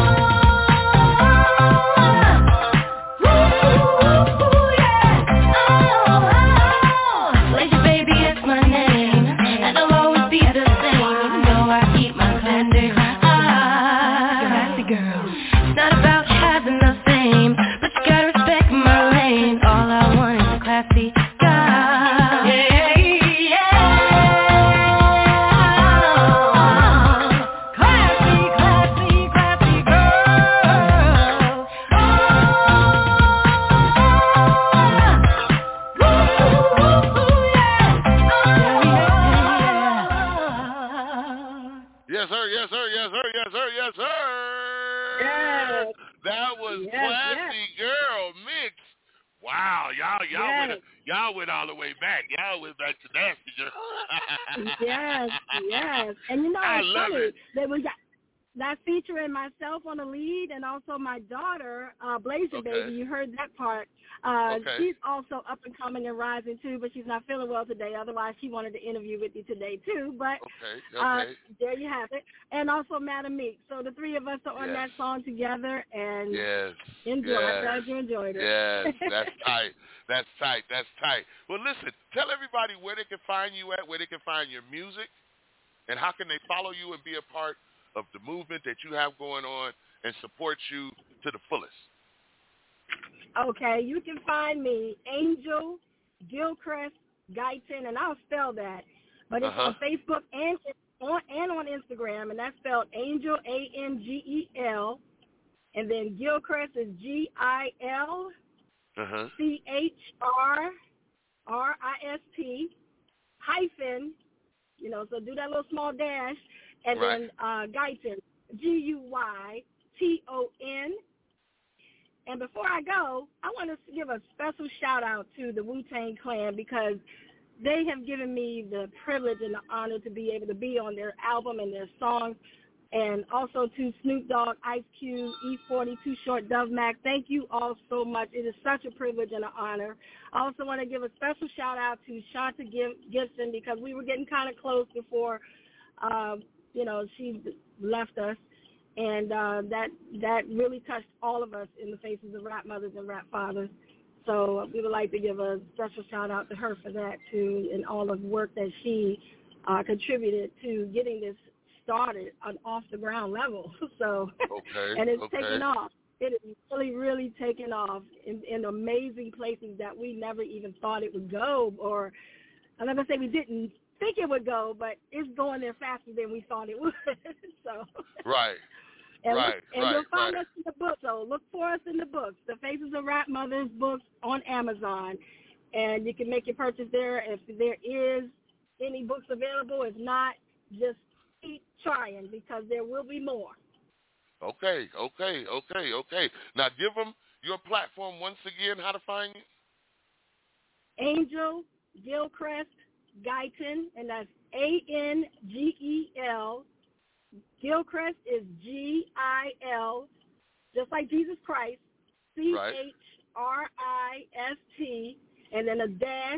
Y'all went all the way back. Y'all went back to Nasty Girl. Yes, yes. And you know, I it's love funny it. that we got that featuring myself on the lead and also my daughter, uh, Blazing Okay. Baby. You heard that part. Uh, Okay. She's also up and coming and rising too, but she's not feeling well today. Otherwise, she wanted to interview with you today too. But Okay, uh, okay. there you have it. And also Madam Meek. So the three of us are on Yes. that song together, and Yes. enjoy. Yes. I'm glad you enjoyed it. Yes, that's tight. That's tight. That's tight. Well, listen, tell everybody where they can find you at, where they can find your music, and how can they follow you and be a part of the movement that you have going on and support you to the fullest. Okay, you can find me, Angel Gilchrist Guyton, and I'll spell that. But it's Uh-huh. on Facebook and on and on Instagram, and that's spelled Angel, A N G E L, and then Gilchrist is G I L Uh-huh. C H R R I S T hyphen, you know, so do that little small dash, and Right. then uh, Guyton, G U Y T O N. And before I go, I want to give a special shout-out to the Wu-Tang Clan because they have given me the privilege and the honor to be able to be on their album and their songs, and also to Snoop Dogg, Ice Cube, E forty, Too Short, Dove Mac. Thank you all so much. It is such a privilege and an honor. I also want to give a special shout-out to Shanta Gibson because we were getting kind of close before, uh, you know, she left us. And uh, that that really touched all of us in the faces of rap mothers and rap fathers. So uh, we would like to give a special shout out to her for that too, and all of the work that she uh, contributed to getting this started on off the ground level. So Okay. and it's okay. taken off. It is really, really taken off in, in amazing places that we never even thought it would go, or I'm not gonna say we didn't think it would go, but it's going there faster than we thought it would. So Right. And, right, and right, you'll find right. us in the book, so look for us in the books, the Faces of Rap Mothers books on Amazon. And you can make your purchase there if there is any books available. If not, just keep trying because there will be more. Okay, okay, okay, okay. Now give them your platform once again, how to find you. Angel Gilchrist Guyton, and that's A N G E L. Gilchrist is G I L, just like Jesus Christ, C H R I S T, and then a dash,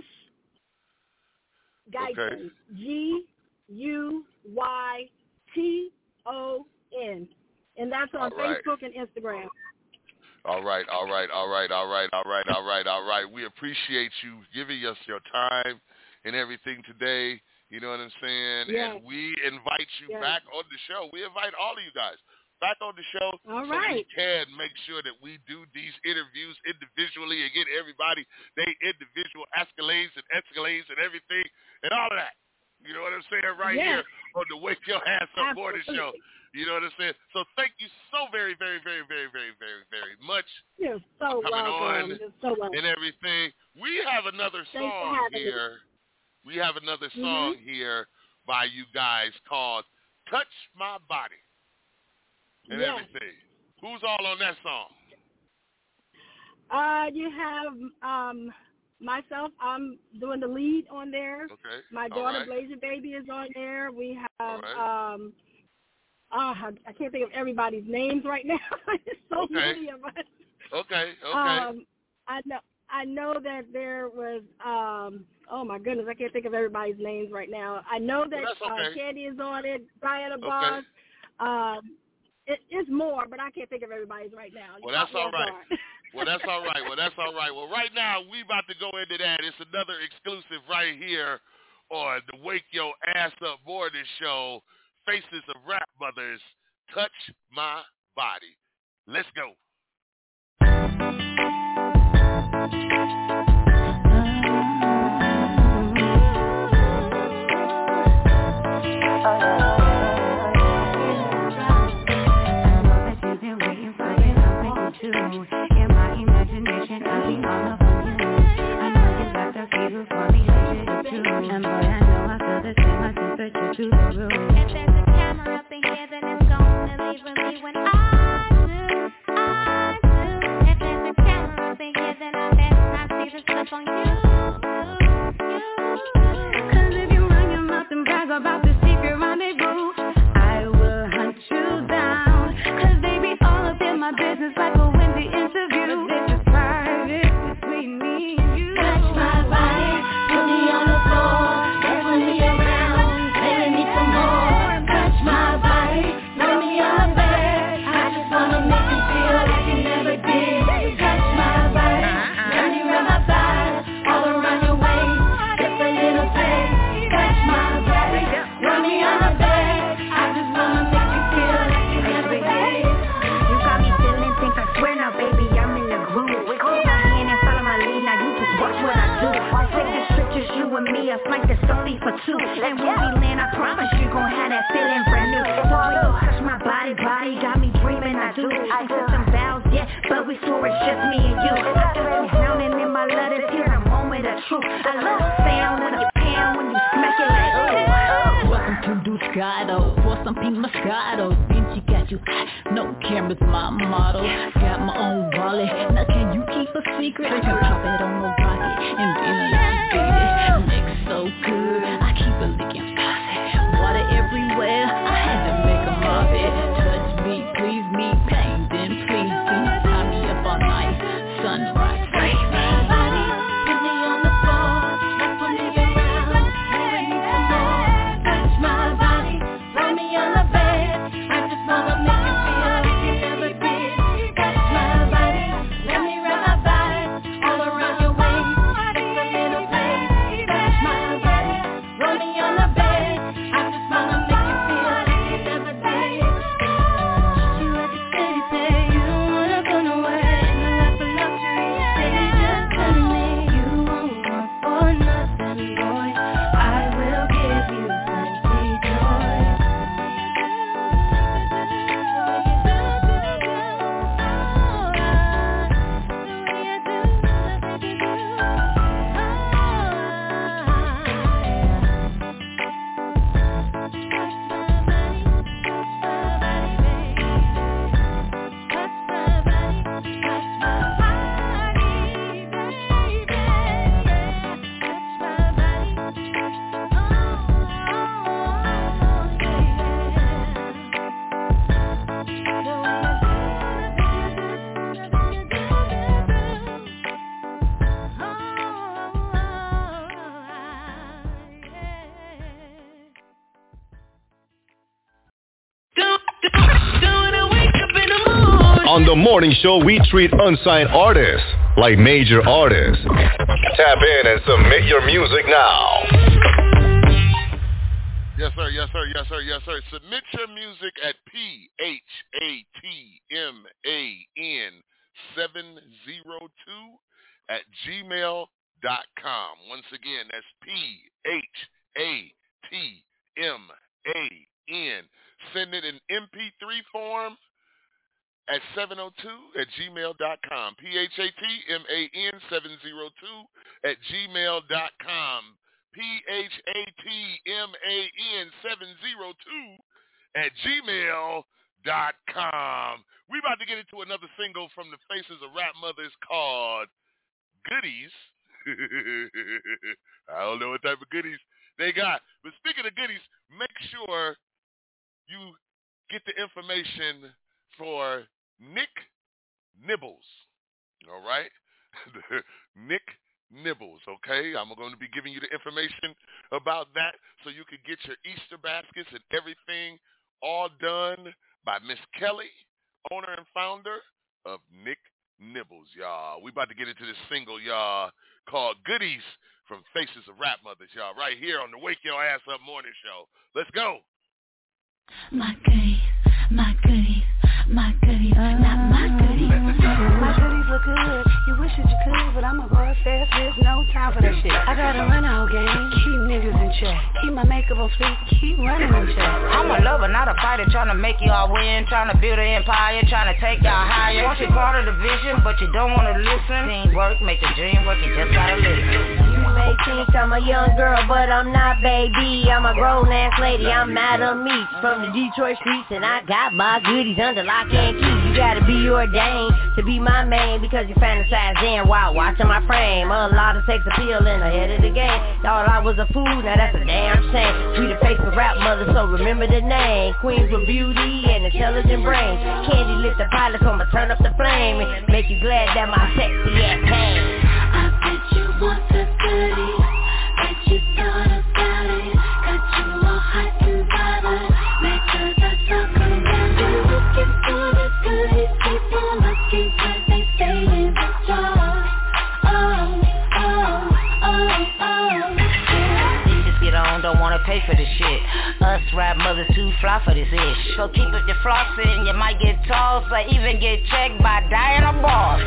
Guyton, Okay. G U Y T O N. And that's on All right. Facebook and Instagram. All right, all right, all right, all right, all right, all right, all right. We appreciate you giving us your time and everything today. You know what I'm saying? Yes. And we invite you Yes. back on the show. We invite all of you guys back on the show All so we right. can make sure that we do these interviews individually and get everybody their individual escalades and escalades and everything and all of that. You know what I'm saying? Right Yes. here on the Wake Your Ass Up Morning Show. Absolutely. You know what I'm saying? So thank you so very, very, very, very, very, very, very much You're so for coming welcome. on You're so welcome. and everything. We have another Thanks for song having me. here. We have another Mhm. song here by you guys called Touch My Body and Yes. everything. Who's all on that song? Uh, you have um, myself, I'm doing the lead on there. Okay. My All daughter, right. Blazer Baby, is on there. We have, right. um, oh, I, I can't think of everybody's names right now. There's so Okay. many of us. Okay, okay. Um, I know, I know that there was, um, oh my goodness, I can't think of everybody's names right now. I know that well, okay. uh, Candy is on it, Diana Okay. Boss. Um, it, it's more, but I can't think of everybody's right now. You Well, that's caught me all off right. guard. Well, that's all right. Well, that's all right. Well, right now, we about to go into that. It's another exclusive right here on the Wake Your Ass Up Morning Show, Faces of Rap Mothers, Touch My Body. Let's go. In my imagination, I'll be all up on you. I know you got the fever for me, it's true. And boy, I know I feel the same, my temperature to the roof. If there's a camera up in here, then it's gonna leave with me when I do, I do. If there's a camera up in here, then I bet I see the slip on you, you. Cause if you run your mouth and brag about the secret rendezvous, I will hunt you down. Cause they be all up in my business like a Wendy interview. But this is private between me and you. Touch my body, put me on the floor, turn me around, play me some more. Touch my body, lay me on the bed. I just wanna make you feel like you never did. Touch my body, let me rub my thighs all around your waist, just a little taste. Touch my body, lay me on the bed. I just wanna make you feel like you never did. You got me feeling, think I swear now, baby, I'm in the groove. Hold my hand and follow my lead, now you just watch what I do. I'll take the pictures, you and me, a flight that's only for two. And when we land, I promise you gon' have that feeling brand new. So when you touch my body, body got me dreaming, I do. I took some vows, yeah, but we swore it's just me and you. I feel it drowning in my letters, here's a moment of truth. I love the sound of the pan when you smack it like, ooh. Welcome to Ducato, pour some pink Moscato. Vinci got you, no cameras, my motto. Got my own wallet, now can you keep a secret? I can pop it on my pocket and then let you beat it. Mix so good, I keep a licking faucet. Water everywhere, I had to make a mop it. Touch me, please me, pain, then please me. Tie me up all night, sunrise, rain. Put me on the floor, wrap me around, play me some more. Touch my body, lay me on the bed. I just wanna make you feel like you never did. Touch my body, let me wrap my body all around your waist, just a little taste. Touch my body, lay me on the bed. I just wanna make you feel like you never did. You at the city, say you don't wanna go nowhere. In a life of luxury, say you just come to me. You won't want for nothing, boy. I will give you plenty joy. On the morning show, we treat unsigned artists like major artists. Tap in and submit your music now. Yes, sir. Yes, sir. Yes, sir. Yes, sir. Submit your music at P H A T M A N seven oh two at gmail dot com. Once again, that's P H A T M A N. Send it in M P three form at seven oh two at gmail dot com. P H A T M A N seven oh two at gmail dot com. P H A T M A N seven oh two at gmail dot com. We about to get into another single from the Faces of Rap Mothers called Goodies. I don't know what type of goodies they got. But speaking of goodies, make sure you get the information for Nick Nibbles. All right? Nick Nibbles, okay? I'm going to be giving you the information about that so you can get your Easter baskets and everything all done by Miss Kelly, owner and founder of Nick Nibbles, y'all. We about to get into this single, y'all, called Goodies from Faces of Rap Mothers, y'all, right here on the Wake Your Ass Up Morning Show. Let's go. My goodies, my goodies, my goodies, not my goodies. My goodies look good. You wish that you could, but I'ma go upstairs. There's no time for that shit. I gotta run out game, keep niggas in check. Keep my makeup on speed, keep running in check. I'm a lover, not a fighter, trying to make y'all win, trying to build an empire, trying to take y'all higher. Want you part of the vision, but you don't wanna listen. Teamwork, make the dream work, you just gotta listen. You may think I'm a young girl, but I'm not, baby. I'm a grown ass lady, I'm Madam Meech from the Detroit streets, and I got my goodies under lock and key. You gotta be ordained to be my main, because you fantasize in while watching my frame. A lot of sex appeal in ahead of the game. Thought I was a fool, now that's a damn shame. We the face of rap mother, so remember the name. Queens with beauty and intelligent brains. Candy lit the pilot, so I'ma turn up the flame and make you glad that my sexy ass came. I bet you want the goodies, bet you thought about it. Got you all hot and bothered, make sure that's all come down. You're looking for the goodies, people looking for they stay in the jar. Oh, oh, oh, oh. Just get on, don't wanna pay for this shit. Us rap mothers too fly for this ish. So keep up your flossing, you might get tossed or even get checked by Diana Boss.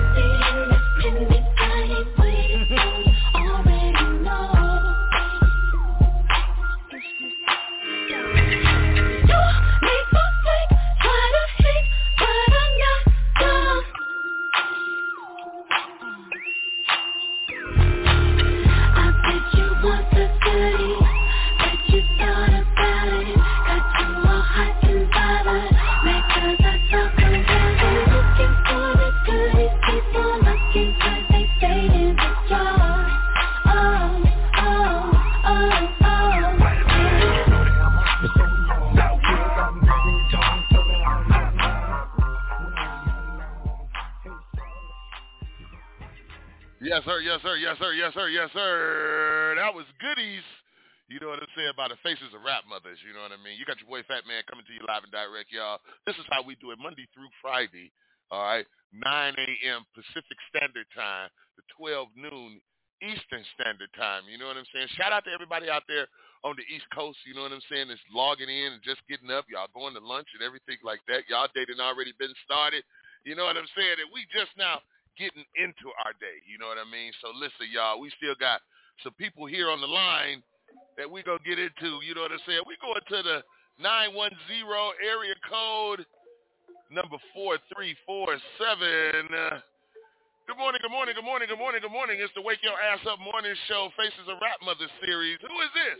Yes, sir, yes, sir, yes, sir, yes, sir, yes, sir. That was Goodies. You know what I'm saying, by the Faces of Rap Mothers, you know what I mean? You got your boy Fat Man coming to you live and direct, y'all. This is how we do it Monday through Friday, all right, nine a.m. Pacific Standard Time to twelve noon Eastern Standard Time, you know what I'm saying? Shout out to everybody out there on the East Coast, you know what I'm saying, that's logging in and just getting up. Y'all going to lunch and everything like that. Y'all dating already been started, you know what I'm saying? And we just now getting into our day, you know what I mean? So listen, y'all, we still got some people here on the line that we gonna get into, you know what I'm saying? We going to the nine one zero area code number four three four seven. Uh, good morning, good morning, good morning, good morning, good morning. It's the Wake Your Ass Up Morning Show, Faces of Rap Mothers series. Who is this?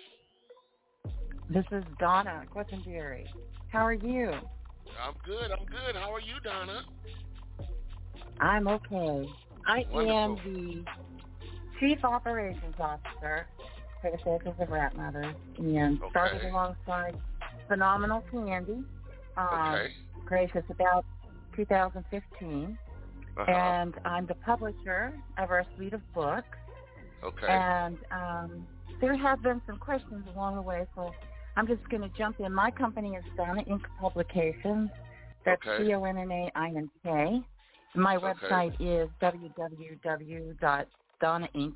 This is Donna Quisenberry. How are you? I'm good, I'm good. How are you, Donna? I'm okay. I Wonderful. am the Chief Operations Officer for the Faces of Rap Mothers, and Okay. started alongside Phenomenal Candy, um, Okay. gracious about two thousand fifteen, Uh-huh. and I'm the publisher of our suite of books. Okay. And um, there have been some questions along the way, so I'm just going to jump in. My company is Donna Incorporated Publications. That's Okay. D O N N A I N K. My Okay. website is w w w dot donna inc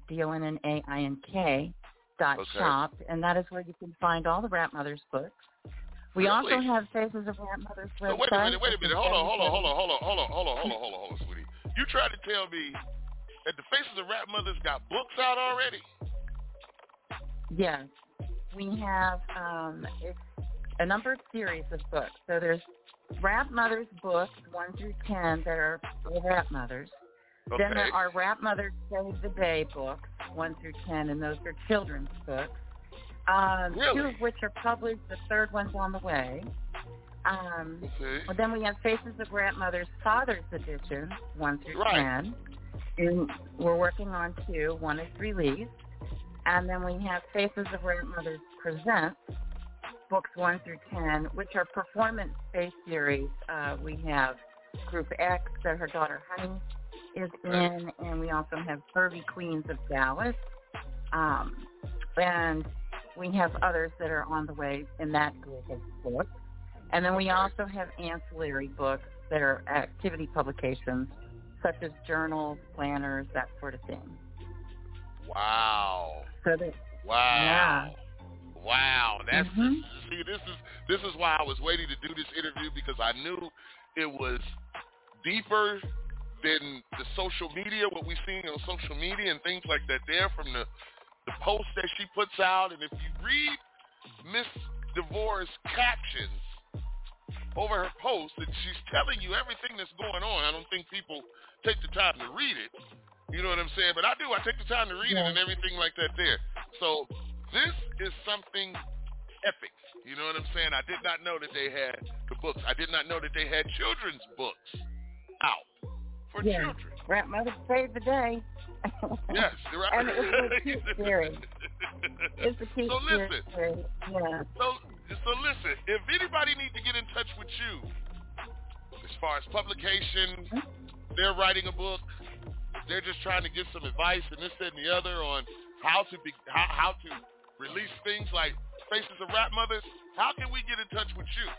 dot shop, and that is where you can find all the Rap Mothers books. We Really? also have Faces of Rap Mothers So website. wait a minute, wait a which minute. is Hold on, hold on, w w w hold on, hold on, hold on, hold on, hold on, hold on, hold on, sweetie. You tried to tell me that the Faces of Rap Mothers got books out already? Yes. We have um, it's a number of series of books. So there's Rap Mothers books, one through ten, that are for Rap Mothers. Okay. Then there are Rap Mothers Save the Day books, one through ten, and those are children's books. Um, Really? Two of which are published. The third one's on the way. Um, Okay. well, then we have Faces of Rap Mothers Father's Edition, one through Right. ten. And we're working on two. One is released. And then we have Faces of Rap Mothers Presents, books one through ten, which are performance-based series. Uh, we have Group X that her daughter Honey is in, and we also have Curvy Queens of Dallas. Um, and we have others that are on the way in that group of books. And then we also have ancillary books that are activity publications, such as journals, planners, that sort of thing. Wow. So that, wow. Yeah. Wow. That's mm-hmm. see, this is this is why I was waiting to do this interview, because I knew it was deeper than the social media, what we're seeing on social media and things like that there from the, the posts that she puts out. And if you read Miss DeVore's captions over her post, and she's telling you everything that's going on. I don't think people take the time to read it. You know what I'm saying? But I do. I take the time to read yeah. it and everything like that there. So this is something epic. You know what I'm saying? I did not know that they had the books. I did not know that they had children's books out for yeah. children. Rap Mother saved the day. Yes. Right. And it's a cute series. It's a cute so listen, series. Yeah. So, so listen, if anybody needs to get in touch with you, as far as publication, mm-hmm. they're writing a book, they're just trying to get some advice and this, that, and the other on how to be, how, how to release things like Faces of Rap Mothers, how can we get in touch with you?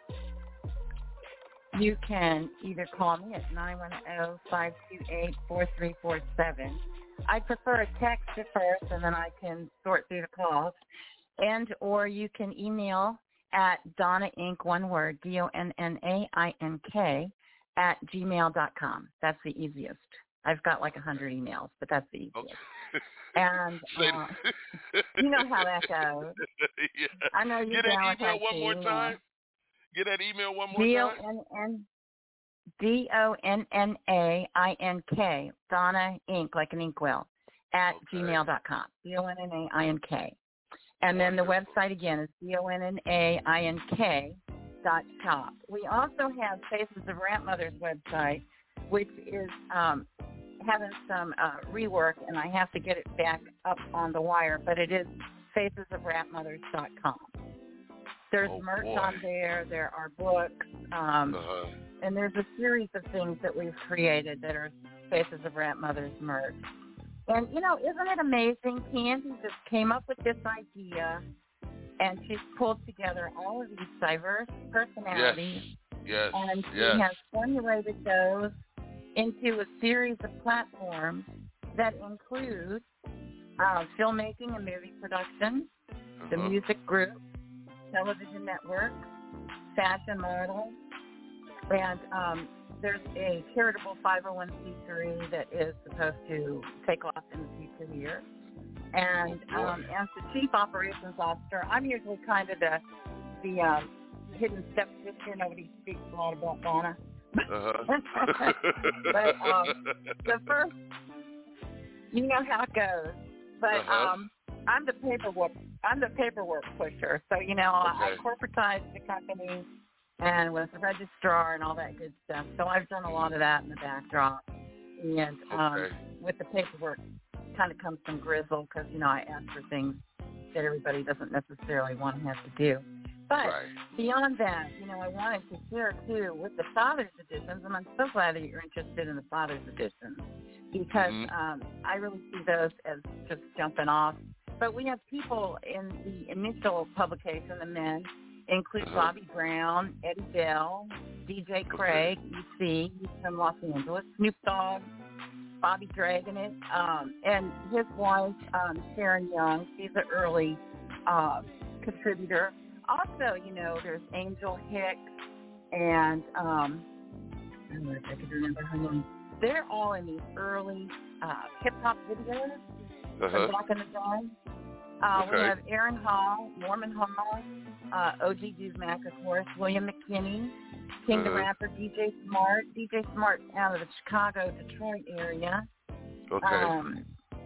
You can either call me at nine one zero, five two eight, four three four seven. I prefer a text at first, and then I can sort through the calls. And or you can email at Donna Inc, one word, D O N N A I N K, at gmail dot com. That's the easiest. I've got like a hundred emails, but that's the easiest. Okay. And uh, you know how that goes. Yeah. I know you Get that email one more time. Get that email one more D O N N D O N N A I N K, Donna Inc, like an inkwell, at okay. gmail dot com. D O N N A I N K. And then the website again is D O N N A I N K dot com. We also have Faces of Rap Mothers website, which is um, having some uh, rework, and I have to get it back up on the wire, but it is faces of rap mothers dot com. There's oh, merch boy. on there. There are books. Um, uh-huh. And there's a series of things that we've created that are Faces of Rap Mothers merch. And, you know, isn't it amazing? Candy just came up with this idea, and she's pulled together all of these diverse personalities. Yes, yes, And she yes. has formulated those into a series of platforms that include uh, filmmaking and movie production, uh-huh. the music group, television network, fashion model, and um, there's a charitable five oh one c three that is supposed to take off in the future here. And um, as the chief operations officer, I'm usually kind of the the um, hidden stepsister. Nobody speaks a lot about Donna. Uh-huh. But um, the first, you know how it goes. But uh-huh. um, I'm the paperwork. I'm the paperwork pusher. So you know, okay. I corporatize the company and with the registrar and all that good stuff. So I've done a lot of that in the backdrop. And um, okay. with the paperwork, kind of comes some grizzle because you know I ask for things that everybody doesn't necessarily want to have to do. But right. beyond that, you know, I wanted to share, too, with the Father's Editions, and I'm so glad that you're interested in the Father's Editions because mm-hmm. um, I really see those as just jumping off. But we have people in the initial publication, the men, include uh-huh. Bobby Brown, Eddie Bell, D J Craig, you see, he's from Los Angeles, Snoop Dogg, Bobby Dragonet, um, and his wife, um, Sharon Young. She's an early uh, contributor. Also, you know, there's Angel Hicks and um, I don't know if I can remember her name. They're all in these early uh, hip-hop videos uh-huh. from back in the day. Uh, okay. We have Aaron Hall, Norman Hall, uh, O G Duzmack, of course, William McKinney, King uh-huh. the Rapper, D J Smart. D J Smart out of the Chicago, Detroit area. Okay. Um,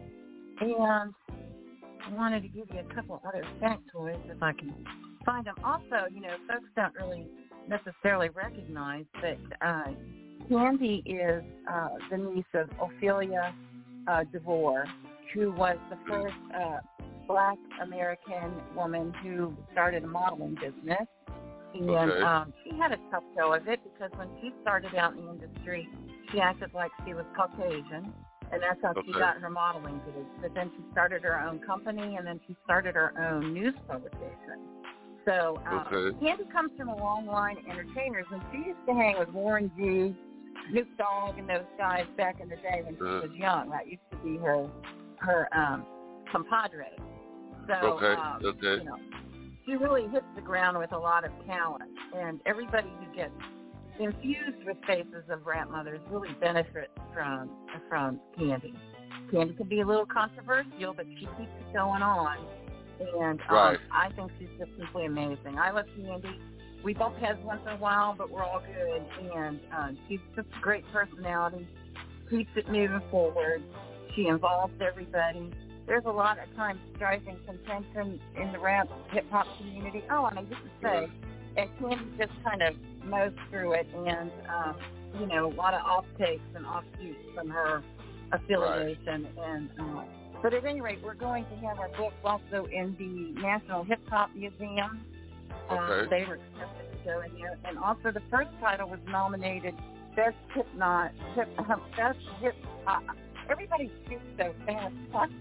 and I wanted to give you a couple other factoids if I can find them. Also, you know, folks don't really necessarily recognize that uh, Candy is uh, the niece of Ophelia uh, DeVore, who was the first uh, Black American woman who started a modeling business. And Okay. um, she had a tough go of it because when she started out in the industry, she acted like she was Caucasian, and that's how she Okay. got her modeling gigs. But then she started her own company, and then she started her own news publication. So um, Okay. Candy comes from a long line of entertainers, and she used to hang with Warren G, Snoop Dogg, and those guys back in the day when she Uh. was young. That used to be her her um, compadre. So Okay, um, okay. you know, she really hits the ground with a lot of talent, and everybody who gets infused with Faces of Rap Mothers really benefits from from Candy. Candy can be a little controversial, but she keeps it going on, and um, Right. I think she's just simply amazing. I love Candy. We bump heads once in a while, but we're all good, and uh, she's just a great personality, keeps it moving forward. She involves everybody. There's a lot of times strife and contention in the rap hip-hop community. Oh, I mean, just to say, and Candy just kind of mows through it, and, um, you know, a lot of off-takes and offshoots from her affiliation. Right. And uh, But at any rate, we're going to have our books also in the National Hip-Hop Museum. Okay. Uh, they were accepted to go in there. And also the first title was nominated Best Hip Not, hip, uh, Best Hip uh, Everybody shoots so fast.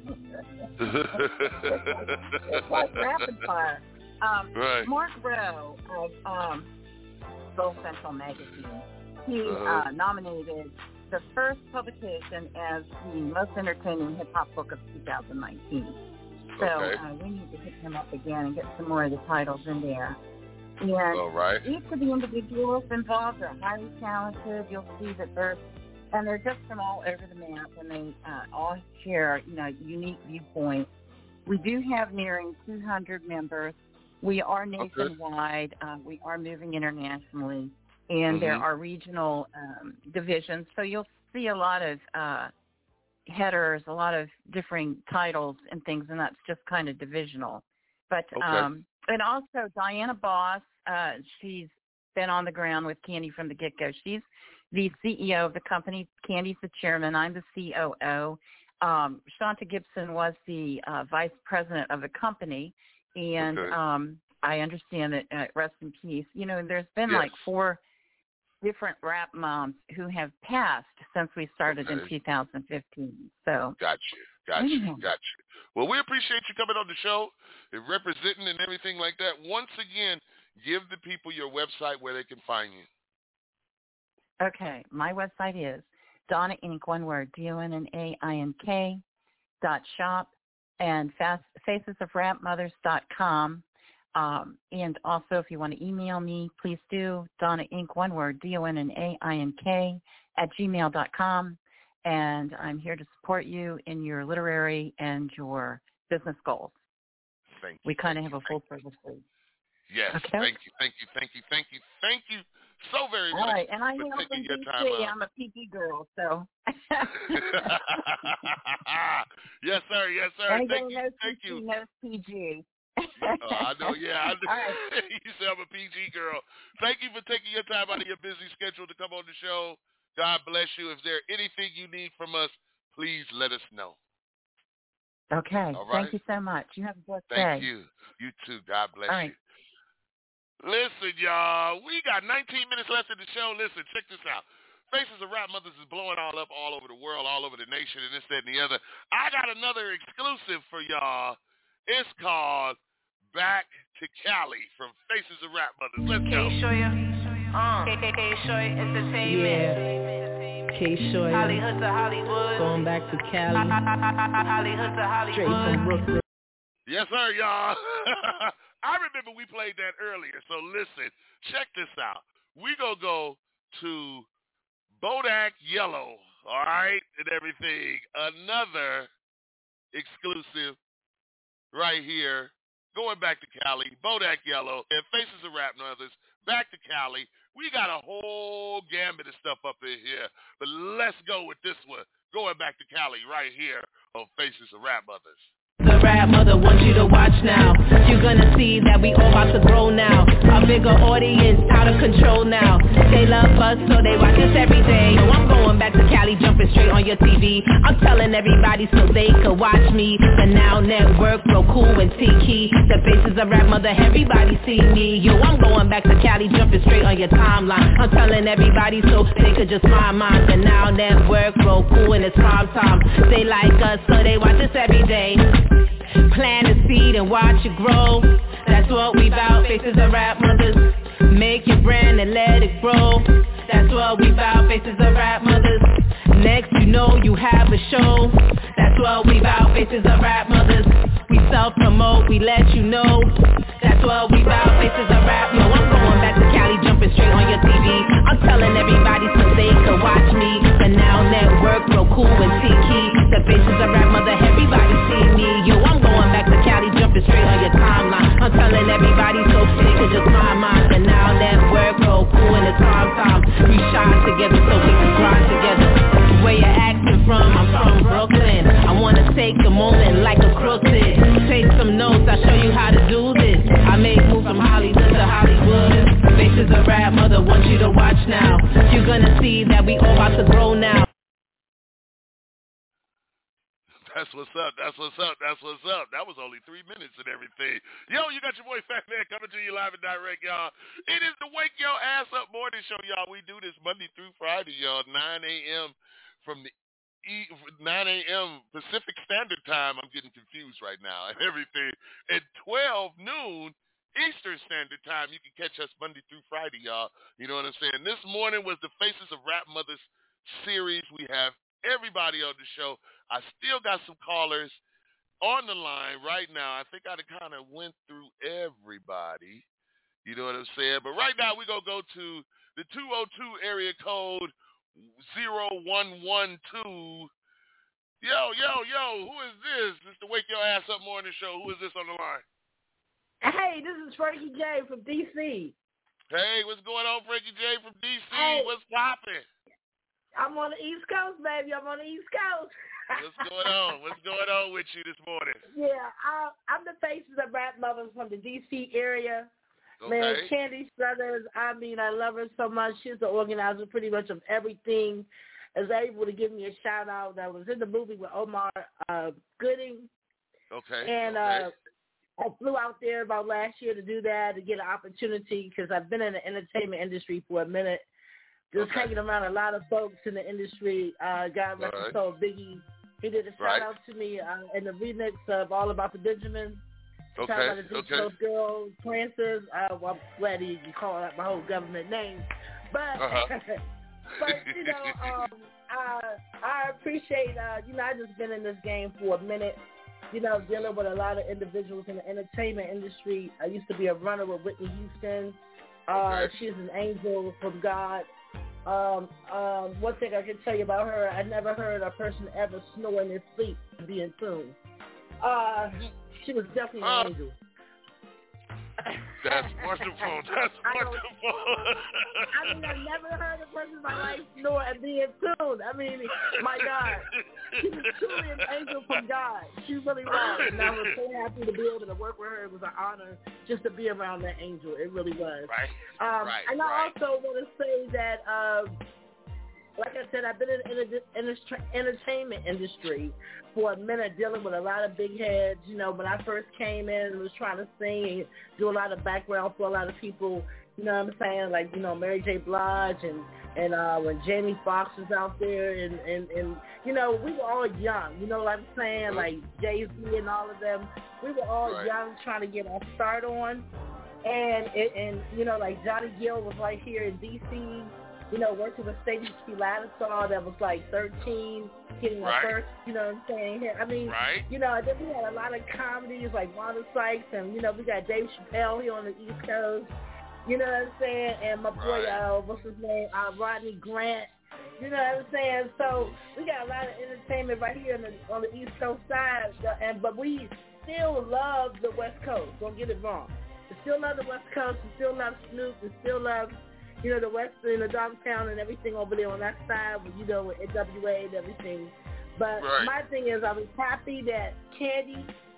It's like rapid fire. Um, Right. Mark Rowe of um, Soul Central magazine, he Uh-huh. uh, nominated the first publication as the most entertaining hip-hop book of two thousand nineteen. So Okay. uh, we need to hit him up again and get some more of the titles in there. And All right. each of the individuals involved are highly talented. You'll see that they're And they're just from all over the map, and they uh, all share, you know, unique viewpoints. We do have nearing two hundred members. We are nationwide. Okay. Uh, we are moving internationally, and Mm-hmm. there are regional um, divisions. So you'll see a lot of uh, headers, a lot of differing titles and things, and that's just kind of divisional. But Okay. um, and also Diana Boss, uh, she's been on the ground with Candy from the get-go. She's the C E O of the company. Candy's the chairman. I'm the C O O. Um, Shanta Gibson was the uh, vice president of the company, and Okay. um, I understand that, uh, rest in peace. You know, there's been Yes. like four different rap moms who have passed since we started in Okay. two thousand fifteen. So, Got you. Got you. Mhm. Got you. Well, we appreciate you coming on the show and representing and everything like that. Once again, give the people your website where they can find you. okay, my website is Donna Inc, one word, D O N N A I N K dot shop, and fast, faces of rap mothers dot com. Um, and also, if you want to email me, please do, Donna Inc, one word, D O N N A I N K at gmail dot com. And I'm here to support you in your literary and your business goals. Thank you. We kind of have a full service group. Yes. Okay. Thank you. Thank you. Thank you. Thank you. Thank you so very All much right, and I for hail from taking D your C. time out. I'm a P G girl, so. Yes, sir. Yes, sir. Anybody Thank you. knows Thank P G you. knows P G. Oh, I know. Yeah, I know. All right. You say I'm a P G girl. Thank you for taking your time out of your busy schedule to come on the show. God bless you. If there's anything you need from us, please let us know. Okay. All right. Thank you so much. You have a blessed Thank day. you. You too. God bless All right. you. Listen, y'all, we got nineteen minutes left in the show. Listen, check this out. Faces of Rap Mothers is blowing all up all over the world, all over the nation, and this, that, and the other. I got another exclusive for y'all. It's called Back to Cali from Faces of Rap Mothers. Let's go. K-Shoya, uh, K-Shoya Entertainment. Yeah. K-Shoya. Hollywood to Hollywood. Going back to Cali. Hollywood to Hollywood. Straight from Brooklyn. Yes, sir, y'all. I remember we played that earlier, so listen, check this out. We gonna go to Bodak Yellow, all right, and everything. Another exclusive right here. Going back to Cali, Bodak Yellow, and Faces of Rap Mothers, back to Cali. We got a whole gambit of stuff up in here, but let's go with this one. Going back to Cali right here on Faces of Rap Mothers. The rap mother wants you to watch now. You're gonna see that we all about to grow now. A bigger audience, out of control now. They love us, so they watch us every day. Yo, I'm going back to Cali, jumping straight on your T V. I'm telling everybody so they could watch me. The Now Network, Roku and Tiki. The faces of rap mother, everybody see me. Yo, I'm going back to Cali, jumping straight on your timeline. I'm telling everybody so they could just mind mine. The Now Network, Roku and it's prime time. They like us, so they watch us every day. Plant a seed and watch it grow. That's what we bout, faces of rap mothers. Make your brand and let it grow. That's what we bout, faces of rap mothers. Next you know you have a show. That's what we bout, faces of rap mothers. We self-promote, we let you know. That's what we bout, faces of rap. Yo, I'm going back to Cali, jumping straight on your T V. I'm telling everybody so they could watch me. The Now Network, Roku and Tiki. The faces of rap mother, everybody see me. Yo, I'm going back to Cali, jumping straight on your timeline. I'm telling everybody so they could just mind mine. The Now Network, Roku and it's prime time. We shine together so we can grind together. Where you're acting from, I'm from Brooklyn. I wanna take a moment like a crook did. Take some notes, I'll show you how to do this. I make moves from Hollywood to Hollywood. Faces of rap mother wants you to watch now. You're gonna see that we all about to grow now. That's what's up. That's what's up. That's what's up. That was only three minutes and everything. Yo, you got your boy Fat Man coming to you live and direct, y'all. It is the Wake Your Ass Up Morning Show, y'all. We do this Monday through Friday, y'all, nine a.m. from the e- nine a.m. Pacific Standard Time. I'm getting confused right now and everything. At twelve noon Eastern Standard Time, you can catch us Monday through Friday, y'all. You know what I'm saying? This morning was the Faces of Rap Mothers series. We have everybody on the show. I still got some callers on the line right now. I think I kind of went through everybody. You know what I'm saying? But right now we're going to go to the two oh two area code zero one one two. Yo, yo, yo, who is this? This is the Wake Your Ass Up Morning Show. Who is this on the line? Hey, this is Frankie J from D C. Hey, what's going on, Frankie J from D C? Hey. What's poppin'? I'm on the East Coast, baby. I'm on the East Coast. What's going on? What's going on with you this morning? Yeah, I, I'm the Faces of Rap Mothers from the D C area. Okay. Man, Candy Struthers, I mean, I love her so much. She's the organizer pretty much of everything. Is able to give me a shout out. That was in the movie with Omar uh, Gooding. Okay. And okay. uh, I flew out there about last year to do that, to get an opportunity, because I've been in the entertainment industry for a minute. Just okay. hanging around a lot of folks in the industry. Uh, God rest his soul, Biggie. He did a shout right. out to me uh, in the remix of All About the Benjamins. Okay. Talking about the okay. Those girls, Francis. Uh, well, I'm glad he called out my whole government name. But, uh-huh. but you know, um, I, I appreciate, uh, you know, I've just been in this game for a minute. You know, dealing with a lot of individuals in the entertainment industry. I used to be a runner with Whitney Houston. Uh, okay. She's an angel from God. Um, um, one thing I can tell you about her, I never heard a person ever snore in their sleep and be in tune. Uh, she was definitely uh, an angel. That's wonderful. That's wonderful. I mean, I've never heard a person in my life snore and be in tune. I mean, my God. She was truly an angel from God. She really was. And I was so happy to be able to work with her. It was an honor just to be around that angel. It really was. Right. Um, right. And I right. also want to say that, uh, like I said, I've been in the entertainment industry for a minute, dealing with a lot of big heads. You know, when I first came in and was trying to sing and do a lot of background for a lot of people, you know what I'm saying? Like, you know, Mary J. Blige and, and uh, when Jamie Foxx was out there and, and, and, you know, we were all young. You know what I'm saying? Like Jay-Z and all of them. We were all right. young trying to get our start on. And, and, and, you know, like Johnny Gill was right here in D C, you know, working with Stacey Lattisaw that was like thirteen, getting right. her first, you know what I'm saying? I mean, right. you know, then we had a lot of comedies like Wanda Sykes, and, you know, we got Dave Chappelle here on the East Coast, you know what I'm saying? And my boy, right. uh, what's his name, uh, Rodney Grant, you know what I'm saying? So we got a lot of entertainment right here on the, on the East Coast side, and but we still love the West Coast, don't get it wrong. We still love the West Coast, we still love Snoop, we still love, you know, the West and the downtown and everything over there on that side, you know, with N W A and everything. But right. my thing is, I was happy that Candy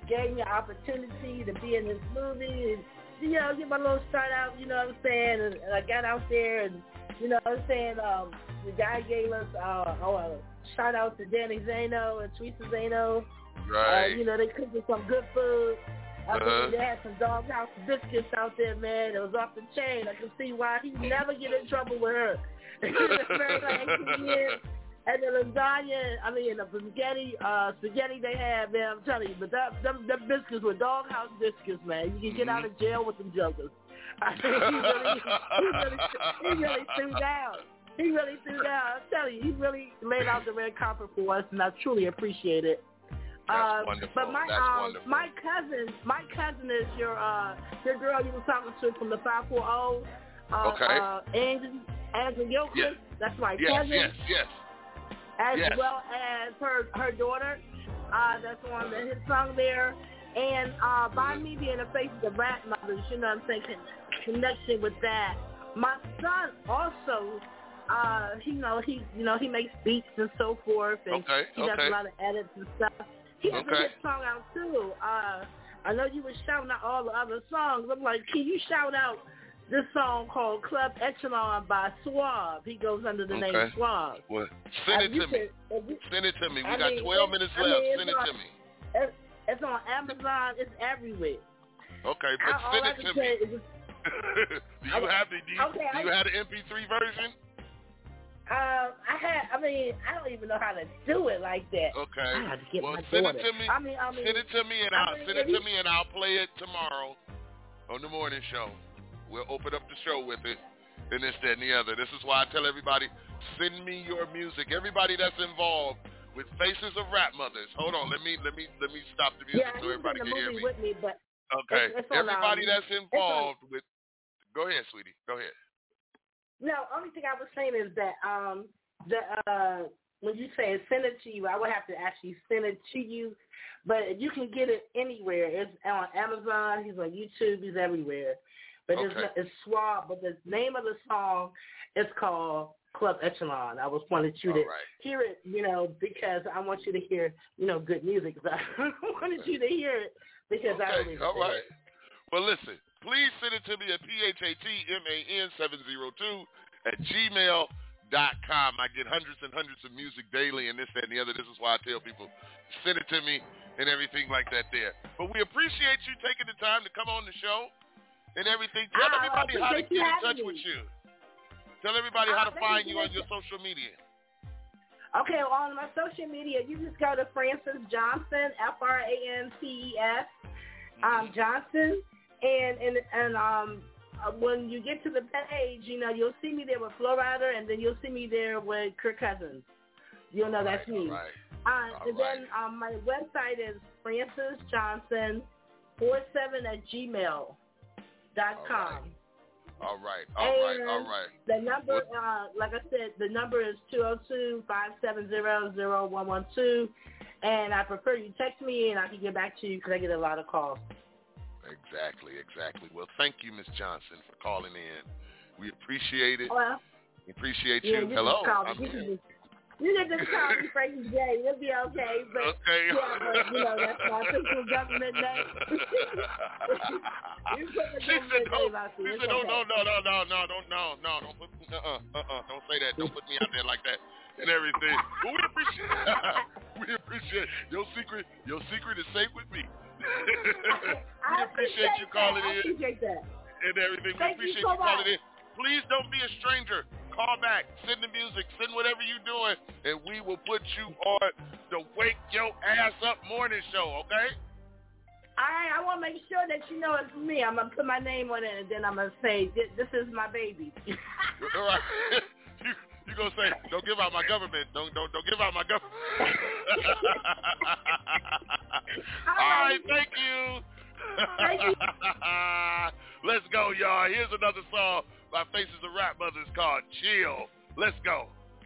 gave me an opportunity to be in this movie and, you know, get my little start out, you know what I'm saying? And, and I got out there and, you know what I'm saying, um, the guy gave us, uh, oh, a shout out to Danny Zano and Teresa Zano. Right. Uh, you know, they cooked us some good food. I Uh-huh. mean, they had some doghouse biscuits out there, man. It was off the chain. I can see why he never get in trouble with her. Very like eighteen years. And the lasagna, I mean, the spaghetti, uh, spaghetti they had, man, I'm telling you, but that, them, them biscuits were doghouse biscuits, man. You can get out of jail with them jokers. I mean, he really, he really, he really threw down. He really threw down. I'm telling you, he really laid out the red carpet for us, and I truly appreciate it. That's uh, wonderful. But my That's um, wonderful. my cousin, my cousin is your uh, your girl you were talking to from the five four zero. Uh, Okay. Uh, Angel, Angel Gilchrist. Yes. That's my Yes, cousin. yes, yes. As Yes. well as her her daughter. Uh, that's on the hit song there. And uh, by me being a face of the Rap Mothers, you know what I'm saying, con- connection with that. My son also, uh, he, you know, he, you know, he makes beats and so forth, and Okay, he does okay. a lot of edits and stuff. He has Okay. a hit song out too. Uh, I know you were shouting out all the other songs. I'm like, can you shout out this song called Club Echelon by Suave? He goes under the name Okay. Suave. Well, send Uh, it you to me. can- if you- Send it to me. We I got mean, twelve it- minutes I left. mean, Send it it's to on- me. It's, it's on Amazon. It's everywhere. Okay, but All send I it can to say me. is just- do you Okay. have the do you, Okay, do you I- have the M P three version? Um, I had. I mean, I don't even know how to do it like that. Okay. I have to get Well, my send daughter. it to me. I mean, I mean, send it to me and I I'll mean, send if it to you- me and I'll play it tomorrow on the morning show. We'll open up the show with it and this, that, and the other. This is why I tell everybody, send me your music. Everybody that's involved with Faces of Rap Mothers. Hold on, let me let me let me stop the music yeah, so he's everybody in the can hear movie me. with me, but Okay. it's, it's on, Everybody um, that's it's on- involved with go ahead, sweetie. Go ahead. No, only thing I was saying is that um, the uh, when you say send it to you, I would have to actually send it to you. But you can get it anywhere. It's on Amazon. He's on YouTube. He's everywhere. But Okay. it's, not- it's Suave. But the name of the song is called Club Echelon. I was wanted you to All right. hear it, you know, because I want you to hear, you know, good music. I wanted you to hear it because I Okay, really all did. right. Well, listen, please send it to me at P H A T M A N seven oh two at gmail dot com. I get hundreds and hundreds of music daily and this, that, and the other. This is why I tell people, send it to me and everything like that there. But we appreciate you taking the time to come on the show and everything. Tell I everybody how to appreciate you get in having touch me. with you. Tell everybody Uh, how to thank find you, you on Lisa. your social media. Okay, well, on my social media, you just go to Frances Johnson, F R A N C E S, um, Johnson, and and and um, uh, when you get to the page, you know, you'll see me there with Flo Rida, and then you'll see me there with Kirk Cousins. You'll know that's me. Right. Uh, All and then um, my website is Frances Johnson forty-seven at gmail dot com. All right. All right. And All right. The number, uh, like I said, the number is two oh two, five seven zero, zero one one two. And I prefer you text me and I can get back to you because I get a lot of calls. Exactly, exactly. Well, thank you, Miss Johnson, for calling in. We appreciate it. Well, We appreciate yeah, you. you Hello. Just call me. I'm You, here. can just, you can just call me Frankie J. It'll be okay. But, Okay. Yeah, but, you know, that's my official government name. You put the She said, government don't, name out she there. It's said, no, okay. no, no, no, no, no, don't, no, no, don't put, uh-uh, uh-uh, don't say that. Don't put me out there like that and everything. But we appreciate, we appreciate your secret. Your secret is safe with me. we I appreciate you calling that. I in appreciate that. and everything. Thank we you appreciate so you calling much. in. Please don't be a stranger. Call back. Send the music. Send whatever you're doing, and we will put you on the Wake Your Ass Up morning show. Okay? I I want to make sure that you know it's me. I'm gonna put my name on it, and then I'm gonna say this, this is my baby. All right. you you gonna say don't give out my government. Don't don't don't give out my government. All right. Thank you. Thank you. Let's go, y'all. Here's another song by Faces of Rap Mothers called Chill. Let's go.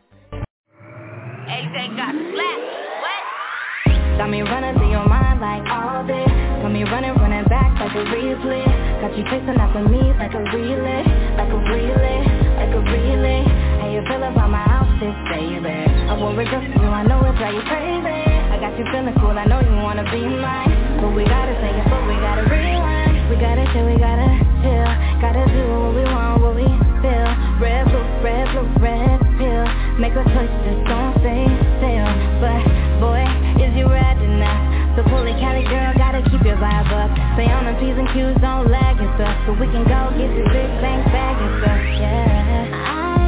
A J got slapped. What? Got me running through your mind like all day. Got me running, running back like a replay. Got you chasing after me like a relay, like a relay, like a relay. How you feel about my outfit, baby? I wore it just for you, I know it drive you crazy. I got you feeling cool, I know you wanna be mine. but we gotta say it, but we gotta rewind. We gotta chill, we gotta chill. Gotta do what we want, what we feel. Red blue, red blue, red pill. Make a choice, just don't stay still. But boy, is you right enough? So pull it, Cali girl, gotta keep your vibe up. Stay on the P's and Q's, don't lag and stuff. So we can go get this big bang bag and stuff, yeah.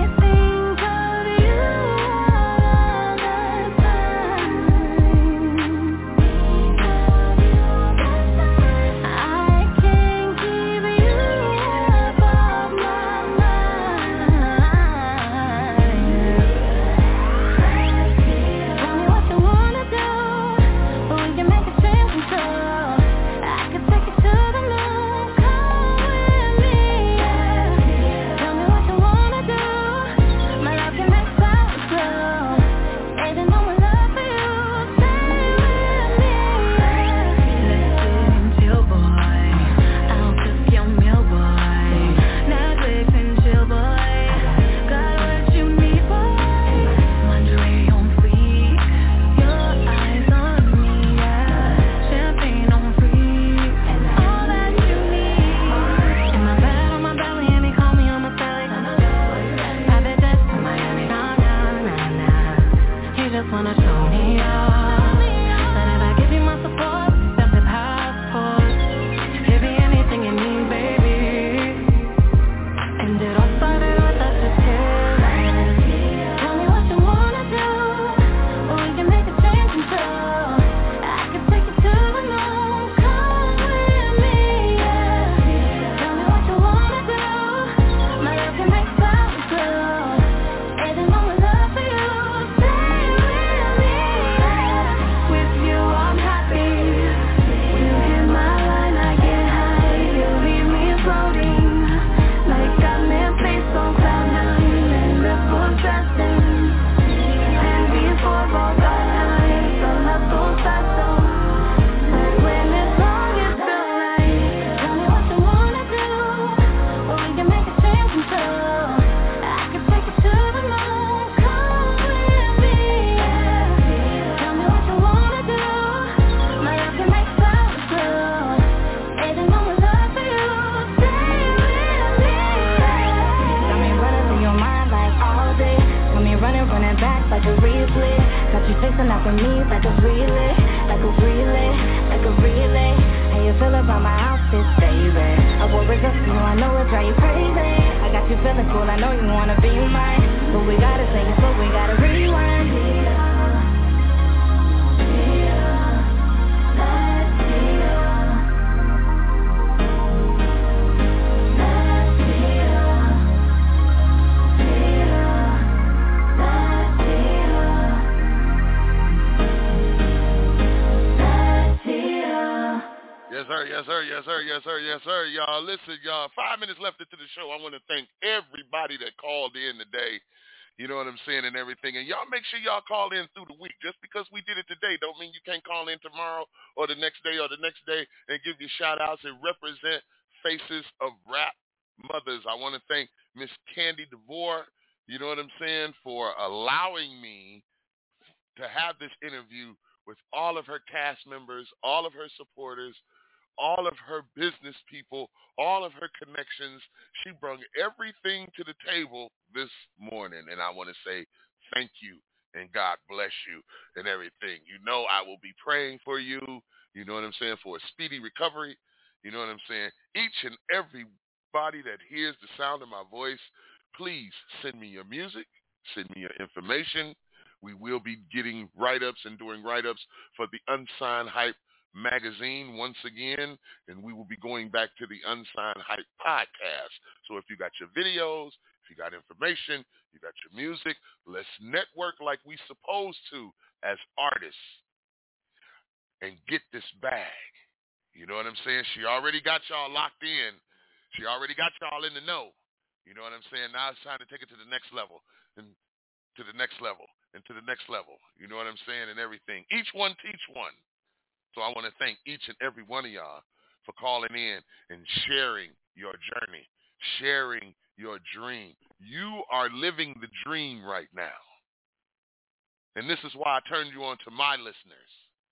Sure y'all call in through the week. Just because we did it today don't mean you can't call in tomorrow or the next day or the next day and give you shout outs and represent Faces of Rap Mothers. I want to thank Miss Candy DeVore, you know what I'm saying, for allowing me to have this interview with all of her cast members, all of her supporters, all of her business people, all of her connections. She brought everything to the table this morning, and I want to say thank you. And God bless you and everything. You know I will be praying for you, you know what I'm saying, for a speedy recovery. You know what I'm saying? Each and everybody that hears the sound of my voice, please send me your music, send me your information. We will be getting write-ups and doing write-ups for the Unsigned Hype magazine once again, and we will be going back to the Unsigned Hype podcast. So if you got your videos, if you got information, you got your music, let's network like we supposed to as artists and get this bag. You know what I'm saying? She already got y'all locked in. She already got y'all in the know. You know what I'm saying? Now it's time to take it to the next level and to the next level and to the next level. You know what I'm saying? And everything. Each one teach one. So I want to thank each and every one of y'all for calling in and sharing your journey, sharing your dream. You are living the dream right now. And this is why I turned you on to my listeners,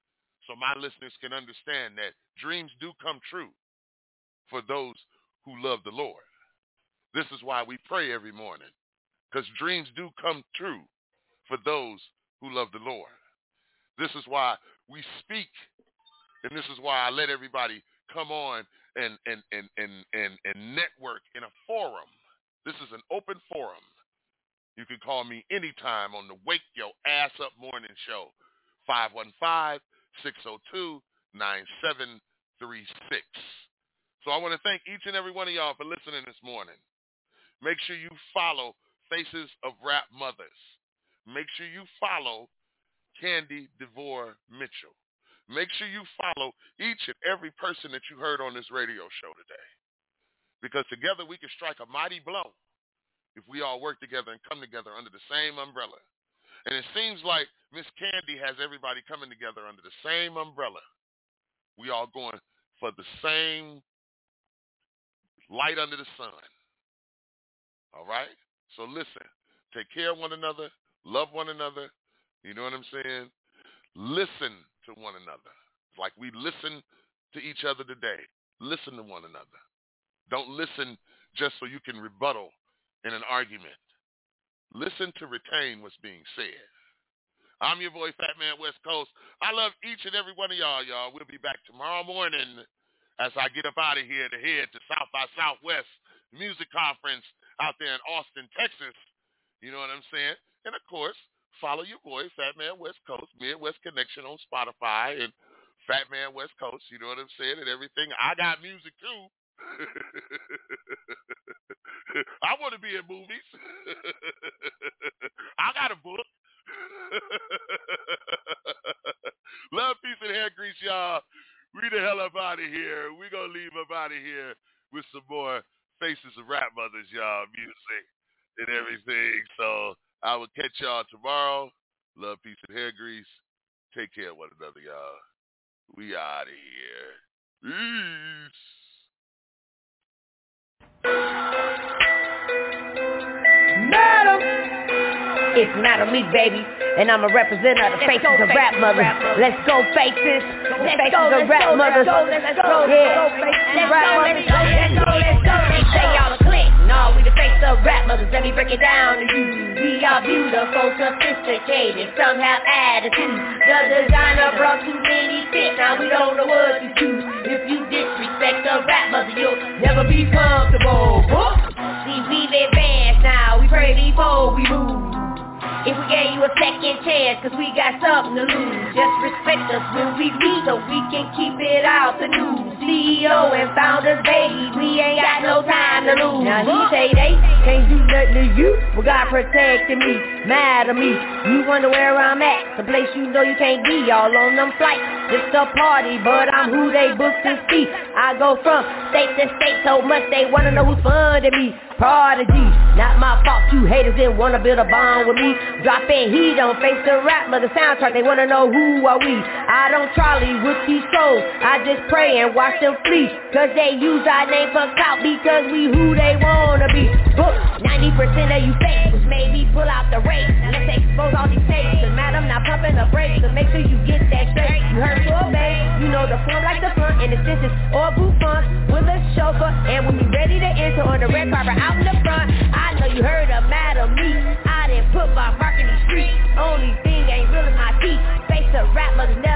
so my listeners can understand that dreams do come true for those who love the Lord. This is why we pray every morning, because dreams do come true for those who love the Lord. This is why we speak, and this is why I let everybody come on and and and and and, and network in a forum. This is an open forum. You can call me anytime on the Wake Your Ass Up Morning Show, five one five, six oh two, nine seven three six. So I want to thank each and every one of y'all for listening this morning. Make sure you follow Faces of Rap Mothers. Make sure you follow Candy DeVore Mitchell. Make sure you follow each and every person that you heard on this radio show today. Because together we can strike a mighty blow if we all work together and come together under the same umbrella. And it seems like Miss Candy has everybody coming together under the same umbrella. We all going for the same light under the sun. All right? So listen, take care of one another, love one another. You know what I'm saying? Listen to one another. Like we listen to each other today. Listen to one another. Don't listen just so you can rebuttal in an argument. Listen to retain what's being said. I'm your boy, Fat Man West Coast. I love each and every one of y'all, y'all. We'll be back tomorrow morning as I get up out of here to head to South by Southwest Music Conference out there in Austin, Texas. You know what I'm saying? And, of course, follow your boy, Fat Man West Coast, Midwest Connection on Spotify, and Fat Man West Coast, you know what I'm saying, and everything. I got music, too. I want to be in movies. I got a book. Love, peace, and hair grease, y'all. We the hell up out of here. We going to leave up out of here with some more Faces of Rap Mothers, y'all, music and everything. So I will catch y'all tomorrow. Love, peace, and hair grease. Take care of one another, y'all. We out of here. Peace. Madam, it's Madam Me, baby, and I'm a representative of the Faces of Rap Mothers. Let's go, Faces. The Faces of Rap Mothers. Let's go, yeah. Let's go, let's go, let's go, let's go. They say y'all a clique. No, we the Faces of Rap Mothers. Let me break it down to you. We are beautiful, sophisticated, some have attitude. The designer brought too many fits, now we don't know what to choose. If you disrespect the Rap Mother, you'll never be comfortable. See, we've advanced now, we pray before we move. If we gave you a second chance, cause we got something to lose. Just respect us when we meet, so we can keep it out the news. C E O and founders, baby, we ain't got no time to lose. Now he say they can't do nothing to you, but God protecting me, mad at me. You wonder where I'm at, the place you know you can't be, all on them flights. It's a party, but I'm who they book to see. I go from state to state so much they wanna know who's funding me. Prodigy, not my fault you haters didn't wanna build a bond with me. Dropping heat on Face the Rap Mother soundtrack, they wanna know who are we. I don't trolley with these souls, I just pray and watch them flee. Cause they use our name for clout because we who they wanna be. Book, ninety percent of you fake, which made me pull out the race. Let's expose all these fakes, cause madam not pumping the brakes. So make sure you get that straight, you heard to obey. You know the form like the front, and the distance or boot funk with a chauffeur. And when we ready to enter on the red carpet out in the front, I know you heard of Madam Me. I didn't put my mark in the street, only thing ain't real as my teeth. Face the Rap Mothers never